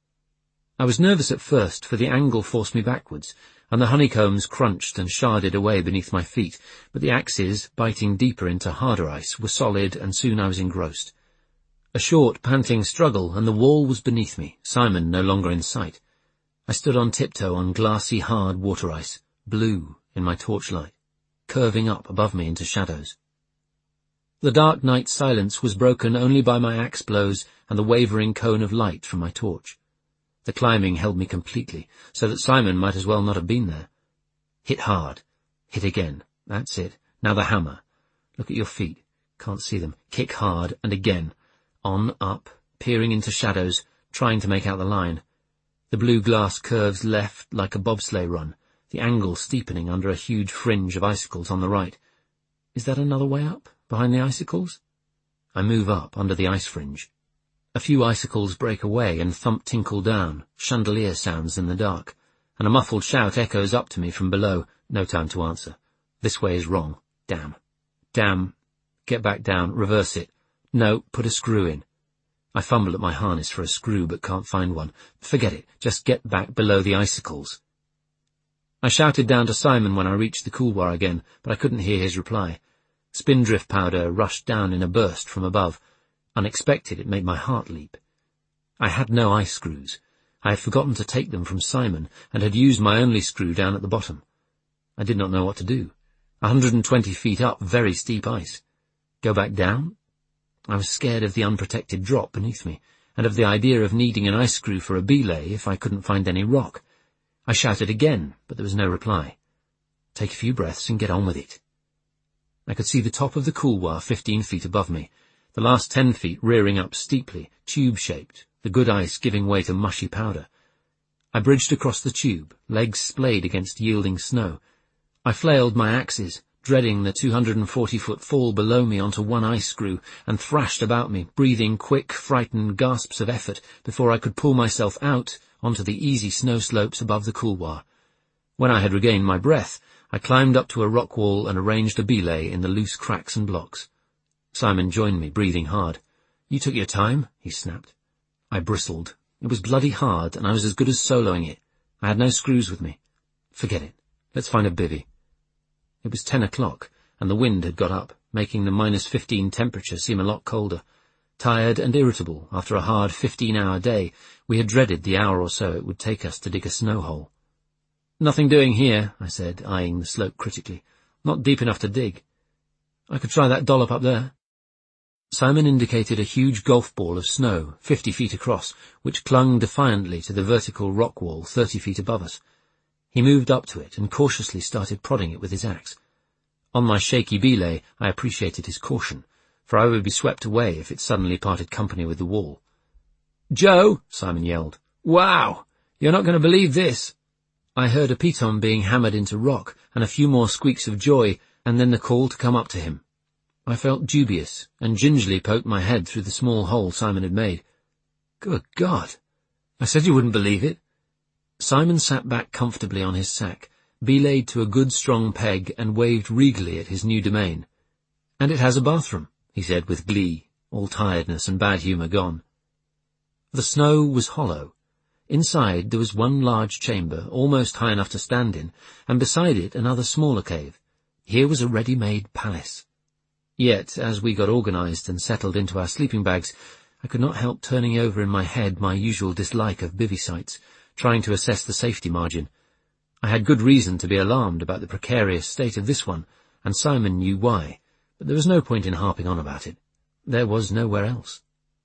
I was nervous at first, for the angle forced me backwards, and the honeycombs crunched and sharded away beneath my feet, but the axes, biting deeper into harder ice, were solid, and soon I was engrossed. A short, panting struggle, and the wall was beneath me, Simon no longer in sight. I stood on tiptoe on glassy, hard water ice, blue in my torchlight, curving up above me into shadows. The dark night silence was broken only by my axe blows and the wavering cone of light from my torch. The climbing held me completely, so that Simon might as well not have been there. Hit hard. Hit again. That's it. Now the hammer. Look at your feet. Can't see them. Kick hard, and again. On, up, peering into shadows, trying to make out the line. The blue glass curves left like a bobsleigh run, the angle steepening under a huge fringe of icicles on the right. Is that another way up, behind the icicles? I move up under the ice fringe. A few icicles break away and thump tinkle down, chandelier sounds in the dark, and a muffled shout echoes up to me from below. No time to answer. This way is wrong. Damn. Damn. Get back down. Reverse it. No, put a screw in. I fumble at my harness for a screw but can't find one. Forget it. Just get back below the icicles. I shouted down to Simon when I reached the couloir again, but I couldn't hear his reply. Spindrift powder rushed down in a burst from above. Unexpected, it made my heart leap. I had no ice screws. I had forgotten to take them from Simon, and had used my only screw down at the bottom. I did not know what to do. A hundred and twenty feet up, very steep ice. Go back down? I was scared of the unprotected drop beneath me, and of the idea of needing an ice screw for a belay if I couldn't find any rock. I shouted again, but there was no reply. Take a few breaths and get on with it. I could see the top of the couloir fifteen feet above me, the last ten feet rearing up steeply, tube-shaped, the good ice giving way to mushy powder. I bridged across the tube, legs splayed against yielding snow. I flailed my axes, dreading the two hundred and forty foot fall below me onto one ice screw, and thrashed about me, breathing quick, frightened gasps of effort before I could pull myself out onto the easy snow slopes above the couloir. When I had regained my breath, I climbed up to a rock wall and arranged a belay in the loose cracks and blocks. Simon joined me, breathing hard. You took your time, he snapped. I bristled. It was bloody hard, and I was as good as soloing it. I had no screws with me. Forget it. Let's find a bivvy. It was ten o'clock, and the wind had got up, making the minus fifteen temperature seem a lot colder. Tired and irritable after a hard fifteen-hour day, we had dreaded the hour or so it would take us to dig a snow hole. "Nothing doing here," I said, eyeing the slope critically. "Not deep enough to dig. I could try that dollop up there." Simon indicated a huge golf ball of snow, fifty feet across, which clung defiantly to the vertical rock wall thirty feet above us. He moved up to it and cautiously started prodding it with his axe. On my shaky belay, I appreciated his caution, for I would be swept away if it suddenly parted company with the wall. "Joe!" Simon yelled. "Wow! You're not going to believe this!" I heard a piton being hammered into rock and a few more squeaks of joy, and then the call to come up to him. I felt dubious and gingerly poked my head through the small hole Simon had made. "Good God! I said you wouldn't believe it." Simon sat back comfortably on his sack, belayed to a good strong peg, and waved regally at his new domain. "And it has a bathroom," he said with glee, all tiredness and bad humour gone. The snow was hollow. Inside there was one large chamber, almost high enough to stand in, and beside it another smaller cave. Here was a ready-made palace. Yet, as we got organised and settled into our sleeping bags, I could not help turning over in my head my usual dislike of bivvy sites, trying to assess the safety margin. I had good reason to be alarmed about the precarious state of this one, and Simon knew why, but there was no point in harping on about it. There was nowhere else.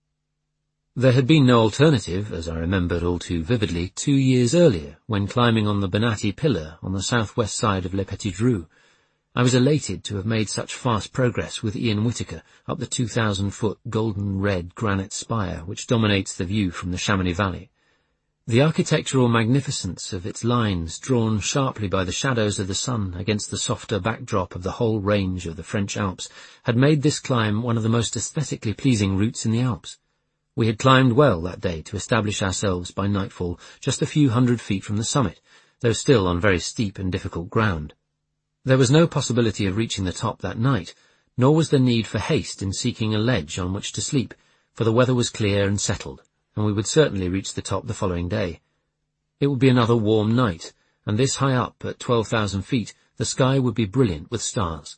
There had been no alternative, as I remembered all too vividly, two years earlier, when climbing on the Bonatti Pillar on the southwest side of Le Petit Dreux. I was elated to have made such fast progress with Ian Whittaker up the two thousand foot golden-red granite spire which dominates the view from the Chamonix Valley. The architectural magnificence of its lines, drawn sharply by the shadows of the sun against the softer backdrop of the whole range of the French Alps, had made this climb one of the most aesthetically pleasing routes in the Alps. We had climbed well that day to establish ourselves by nightfall just a few hundred feet from the summit, though still on very steep and difficult ground. There was no possibility of reaching the top that night, nor was there need for haste in seeking a ledge on which to sleep, for the weather was clear and settled, and we would certainly reach the top the following day. It would be another warm night, and this high up at twelve thousand feet, the sky would be brilliant with stars.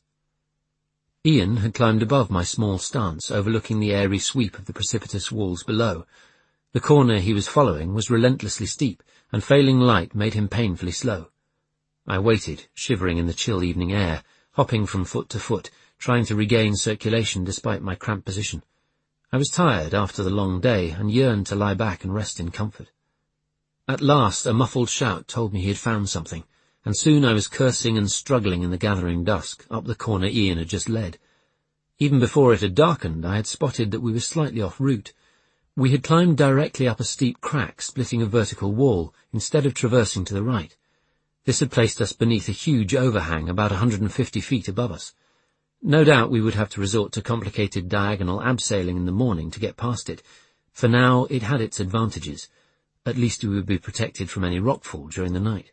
Ian had climbed above my small stance, overlooking the airy sweep of the precipitous walls below. The corner he was following was relentlessly steep, and failing light made him painfully slow. I waited, shivering in the chill evening air, hopping from foot to foot, trying to regain circulation despite my cramped position. I was tired after the long day, and yearned to lie back and rest in comfort. At last a muffled shout told me he had found something, and soon I was cursing and struggling in the gathering dusk up the corner Ian had just led. Even before it had darkened, I had spotted that we were slightly off route. We had climbed directly up a steep crack splitting a vertical wall, instead of traversing to the right. This had placed us beneath a huge overhang about one hundred fifty feet above us. No doubt we would have to resort to complicated diagonal abseiling in the morning to get past it. For now it had its advantages. At least we would be protected from any rockfall during the night.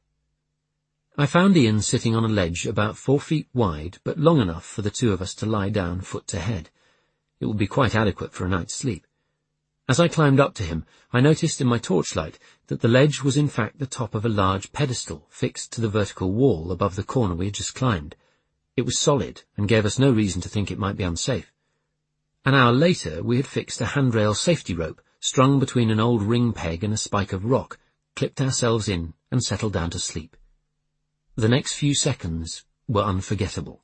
I found Ian sitting on a ledge about four feet wide, but long enough for the two of us to lie down foot to head. It would be quite adequate for a night's sleep. As I climbed up to him, I noticed in my torchlight that the ledge was in fact the top of a large pedestal fixed to the vertical wall above the corner we had just climbed. It was solid, and gave us no reason to think it might be unsafe. An hour later we had fixed a handrail safety rope strung between an old ring peg and a spike of rock, clipped ourselves in, and settled down to sleep. The next few seconds were unforgettable.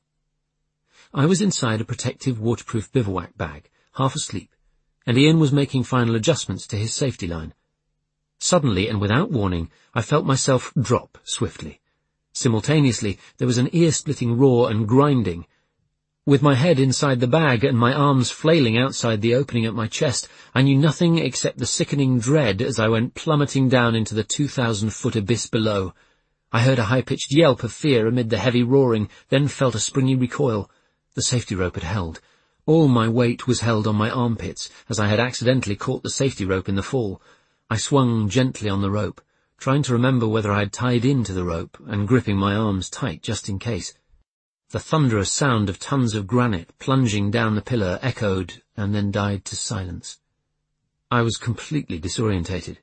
I was inside a protective waterproof bivouac bag, half asleep, and Ian was making final adjustments to his safety line. Suddenly, and without warning, I felt myself drop swiftly. Simultaneously, there was an ear-splitting roar and grinding. With my head inside the bag and my arms flailing outside the opening at my chest, I knew nothing except the sickening dread as I went plummeting down into the two thousand foot abyss below. I heard a high-pitched yelp of fear amid the heavy roaring, then felt a springy recoil. The safety rope had held. All my weight was held on my armpits, as I had accidentally caught the safety rope in the fall. I swung gently on the rope, trying to remember whether I had tied into the rope, and gripping my arms tight just in case. The thunderous sound of tons of granite plunging down the pillar echoed, and then died to silence. I was completely disorientated.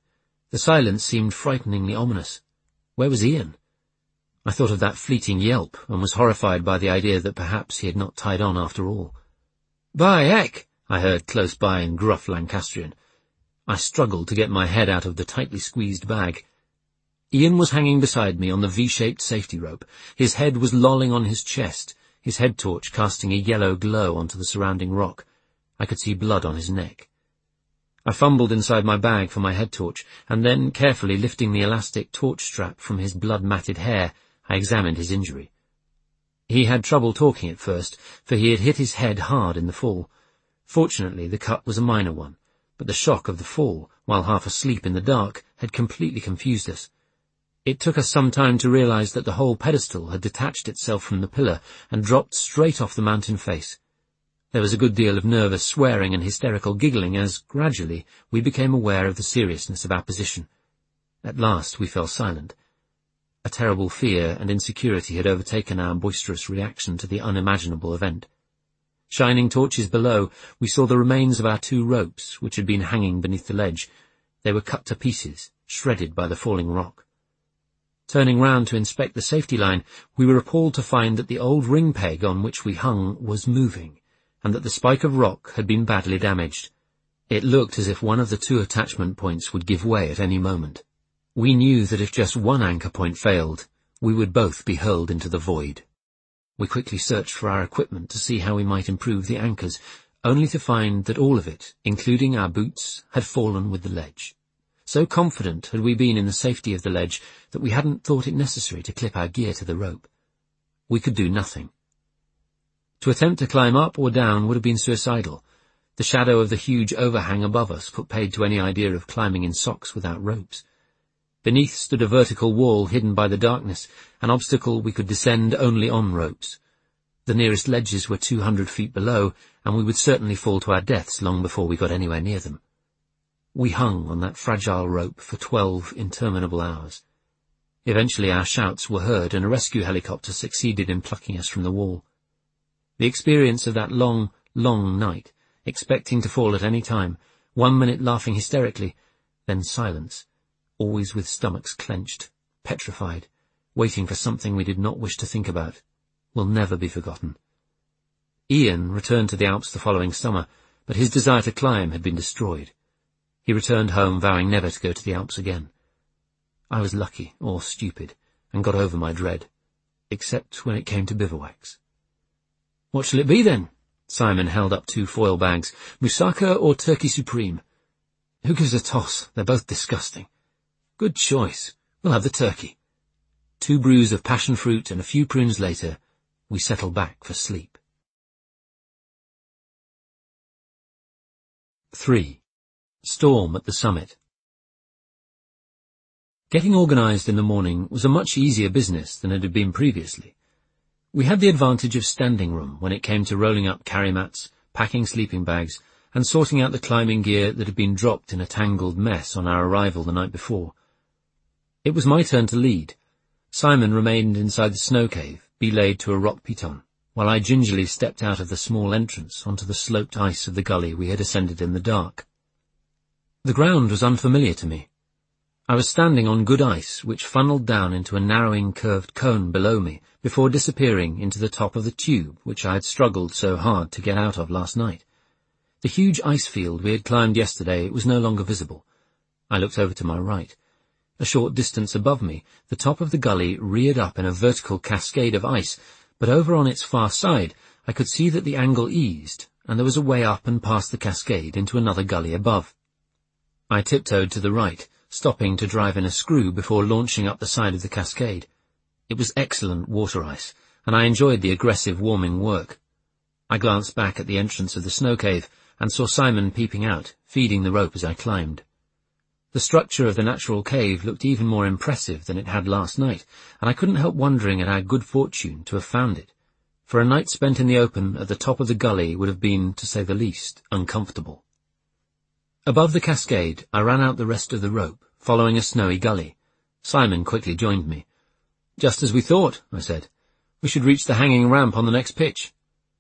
The silence seemed frighteningly ominous. Where was Ian? I thought of that fleeting yelp, and was horrified by the idea that perhaps he had not tied on after all. "By heck!" I heard close by in gruff Lancastrian. I struggled to get my head out of the tightly squeezed bag. Ian was hanging beside me on the V-shaped safety rope. His head was lolling on his chest, his head torch casting a yellow glow onto the surrounding rock. I could see blood on his neck. I fumbled inside my bag for my head torch, and then, carefully lifting the elastic torch strap from his blood-matted hair, I examined his injury. He had trouble talking at first, for he had hit his head hard in the fall. Fortunately, the cut was a minor one, but the shock of the fall, while half asleep in the dark, had completely confused us. It took us some time to realize that the whole pedestal had detached itself from the pillar and dropped straight off the mountain face. There was a good deal of nervous swearing and hysterical giggling as, gradually, we became aware of the seriousness of our position. At last we fell silent. A terrible fear and insecurity had overtaken our boisterous reaction to the unimaginable event. Shining torches below, we saw the remains of our two ropes, which had been hanging beneath the ledge. They were cut to pieces, shredded by the falling rock. Turning round to inspect the safety line, we were appalled to find that the old ring peg on which we hung was moving, and that the spike of rock had been badly damaged. It looked as if one of the two attachment points would give way at any moment. We knew that if just one anchor point failed, we would both be hurled into the void. We quickly searched for our equipment to see how we might improve the anchors, only to find that all of it, including our boots, had fallen with the ledge. So confident had we been in the safety of the ledge that we hadn't thought it necessary to clip our gear to the rope. We could do nothing. To attempt to climb up or down would have been suicidal. The shadow of the huge overhang above us put paid to any idea of climbing in socks without ropes. Beneath stood a vertical wall hidden by the darkness, an obstacle we could descend only on ropes. The nearest ledges were two hundred feet below, and we would certainly fall to our deaths long before we got anywhere near them. We hung on that fragile rope for twelve interminable hours. Eventually our shouts were heard, and a rescue helicopter succeeded in plucking us from the wall. The experience of that long, long night, expecting to fall at any time, one minute laughing hysterically, then silence, always with stomachs clenched, petrified, waiting for something we did not wish to think about, will never be forgotten. Ian returned to the Alps the following summer, but his desire to climb had been destroyed. He returned home vowing never to go to the Alps again. I was lucky, or stupid, and got over my dread, except when it came to bivouacs. "What shall it be, then?" Simon held up two foil bags. "Moussaka or turkey supreme?" "Who gives a toss? They're both disgusting." "Good choice. We'll have the turkey." Two brews of passion fruit and a few prunes later, we settled back for sleep. Three. Storm at the summit. Getting organised in the morning was a much easier business than it had been previously. We had the advantage of standing room when it came to rolling up carry mats, packing sleeping bags, and sorting out the climbing gear that had been dropped in a tangled mess on our arrival the night before. It was my turn to lead. Simon remained inside the snow cave, belayed to a rock piton, while I gingerly stepped out of the small entrance onto the sloped ice of the gully we had ascended in the dark. The ground was unfamiliar to me. I was standing on good ice, which funneled down into a narrowing curved cone below me, before disappearing into the top of the tube which I had struggled so hard to get out of last night. The huge ice field we had climbed yesterday was no longer visible. I looked over to my right. A short distance above me, the top of the gully reared up in a vertical cascade of ice, but over on its far side I could see that the angle eased, and there was a way up and past the cascade into another gully above. I tiptoed to the right, stopping to drive in a screw before launching up the side of the cascade. It was excellent water ice, and I enjoyed the aggressive warming work. I glanced back at the entrance of the snow cave and saw Simon peeping out, feeding the rope as I climbed. The structure of the natural cave looked even more impressive than it had last night, and I couldn't help wondering at our good fortune to have found it, for a night spent in the open at the top of the gully would have been, to say the least, uncomfortable. Above the cascade, I ran out the rest of the rope, following a snowy gully. Simon quickly joined me. "Just as we thought," I said. "We should reach the hanging ramp on the next pitch."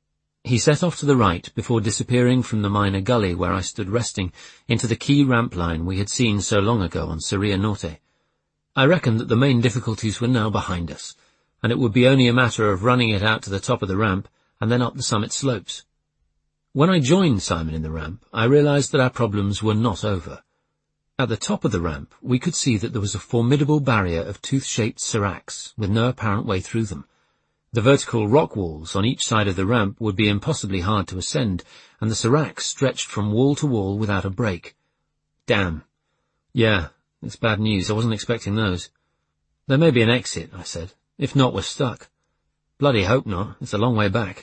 He set off to the right before disappearing from the minor gully where I stood resting into the key ramp line we had seen so long ago on Seria Norte. I reckoned that the main difficulties were now behind us, and it would be only a matter of running it out to the top of the ramp and then up the summit slopes. When I joined Simon in the ramp, I realized that our problems were not over. At the top of the ramp, we could see that there was a formidable barrier of tooth-shaped seracs with no apparent way through them. The vertical rock walls on each side of the ramp would be impossibly hard to ascend, and the seracs stretched from wall to wall without a break. Damn. Yeah, it's bad news. I wasn't expecting those. There may be an exit, I said. If not, we're stuck. Bloody hope not. It's a long way back.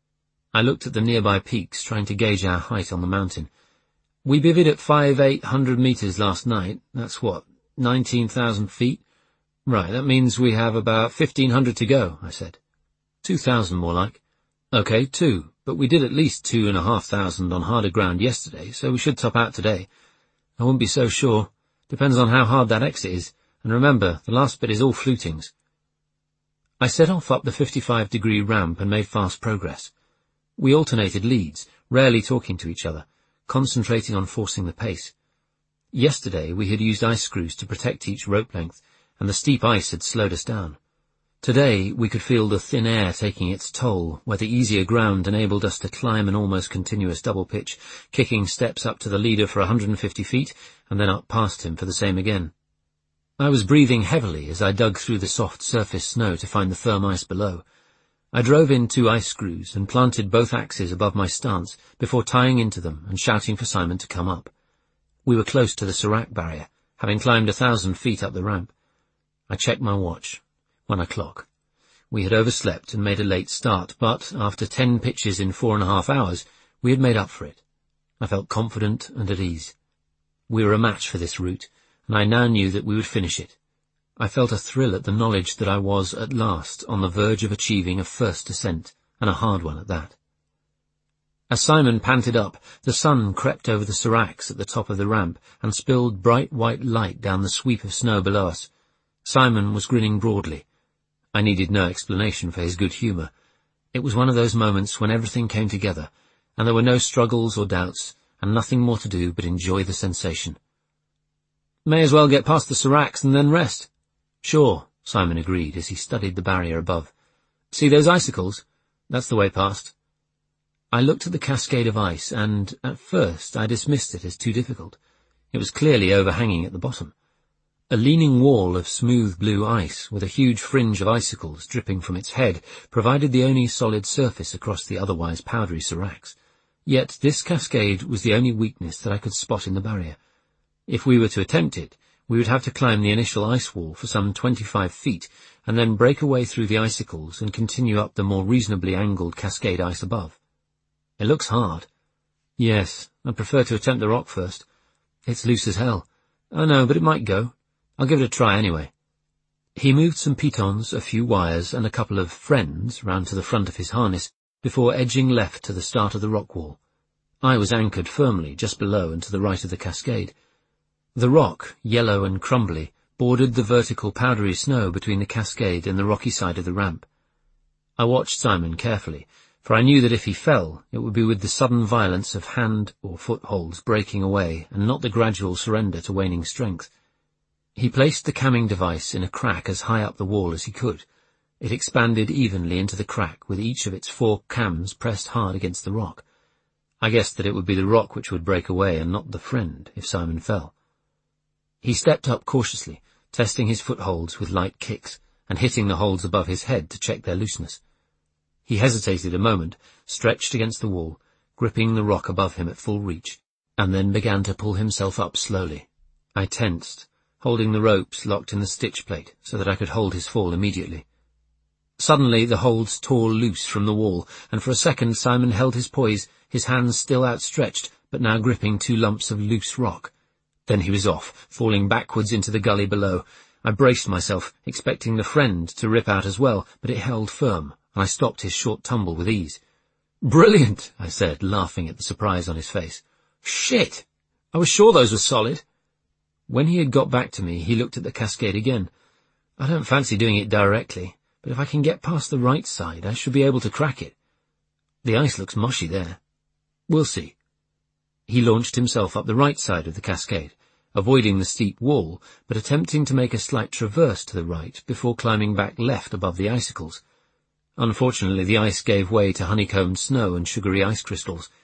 I looked at the nearby peaks, trying to gauge our height on the mountain. We bivvied at five eight hundred meters last night. That's what, nineteen thousand feet? Right, that means we have about fifteen hundred to go, I said. Two thousand more like. Okay, two, but we did at least two and a half thousand on harder ground yesterday, so we should top out today. I wouldn't be so sure. Depends on how hard that exit is. And remember, the last bit is all flutings. I set off up the fifty-five degree ramp and made fast progress. We alternated leads, rarely talking to each other, concentrating on forcing the pace. Yesterday we had used ice screws to protect each rope length, and the steep ice had slowed us down. Today we could feel the thin air taking its toll, where the easier ground enabled us to climb an almost continuous double pitch, kicking steps up to the leader for one hundred fifty feet, and then up past him for the same again. I was breathing heavily as I dug through the soft surface snow to find the firm ice below. I drove in two ice screws and planted both axes above my stance before tying into them and shouting for Simon to come up. We were close to the serac barrier, having climbed a thousand feet up the ramp. I checked my watch. One o'clock. We had overslept and made a late start, but after ten pitches in four and a half hours, we had made up for it. I felt confident and at ease. We were a match for this route, and I now knew that we would finish it. I felt a thrill at the knowledge that I was, at last, on the verge of achieving a first ascent, and a hard one at that. As Simon panted up, the sun crept over the seracs at the top of the ramp and spilled bright white light down the sweep of snow below us. Simon was grinning broadly. I needed no explanation for his good humour. It was one of those moments when everything came together, and there were no struggles or doubts, and nothing more to do but enjoy the sensation. May as well get past the seracs and then rest. Sure, Simon agreed as he studied the barrier above. See those icicles? That's the way past. I looked at the cascade of ice, and at first I dismissed it as too difficult. It was clearly overhanging at the bottom. A leaning wall of smooth blue ice, with a huge fringe of icicles dripping from its head, provided the only solid surface across the otherwise powdery seracs. Yet this cascade was the only weakness that I could spot in the barrier. If we were to attempt it, we would have to climb the initial ice wall for some twenty-five feet, and then break away through the icicles and continue up the more reasonably angled cascade ice above. It looks hard. Yes, I'd prefer to attempt the rock first. It's loose as hell. I know, but it might go. I'll give it a try anyway. He moved some pitons, a few wires, and a couple of friends round to the front of his harness before edging left to the start of the rock wall. I was anchored firmly just below and to the right of the cascade. The rock, yellow and crumbly, bordered the vertical powdery snow between the cascade and the rocky side of the ramp. I watched Simon carefully, for I knew that if he fell, it would be with the sudden violence of hand or footholds breaking away and not the gradual surrender to waning strength. He placed the camming device in a crack as high up the wall as he could. It expanded evenly into the crack with each of its four cams pressed hard against the rock. I guessed that it would be the rock which would break away and not the friend if Simon fell. He stepped up cautiously, testing his footholds with light kicks and hitting the holds above his head to check their looseness. He hesitated a moment, stretched against the wall, gripping the rock above him at full reach, and then began to pull himself up slowly. I tensed, holding the ropes locked in the stitch plate so that I could hold his fall immediately. Suddenly the holds tore loose from the wall, and for a second Simon held his poise, his hands still outstretched, but now gripping two lumps of loose rock. Then he was off, falling backwards into the gully below. I braced myself, expecting the friend to rip out as well, but it held firm, and I stopped his short tumble with ease. "Brilliant," I said, laughing at the surprise on his face. "Shit! I was sure those were solid." When he had got back to me, he looked at the cascade again. "I don't fancy doing it directly, but if I can get past the right side, I should be able to crack it." The ice looks mushy there. We'll see. He launched himself up the right side of the cascade, avoiding the steep wall, but attempting to make a slight traverse to the right before climbing back left above the icicles. Unfortunately, the ice gave way to honeycombed snow and sugary ice crystals,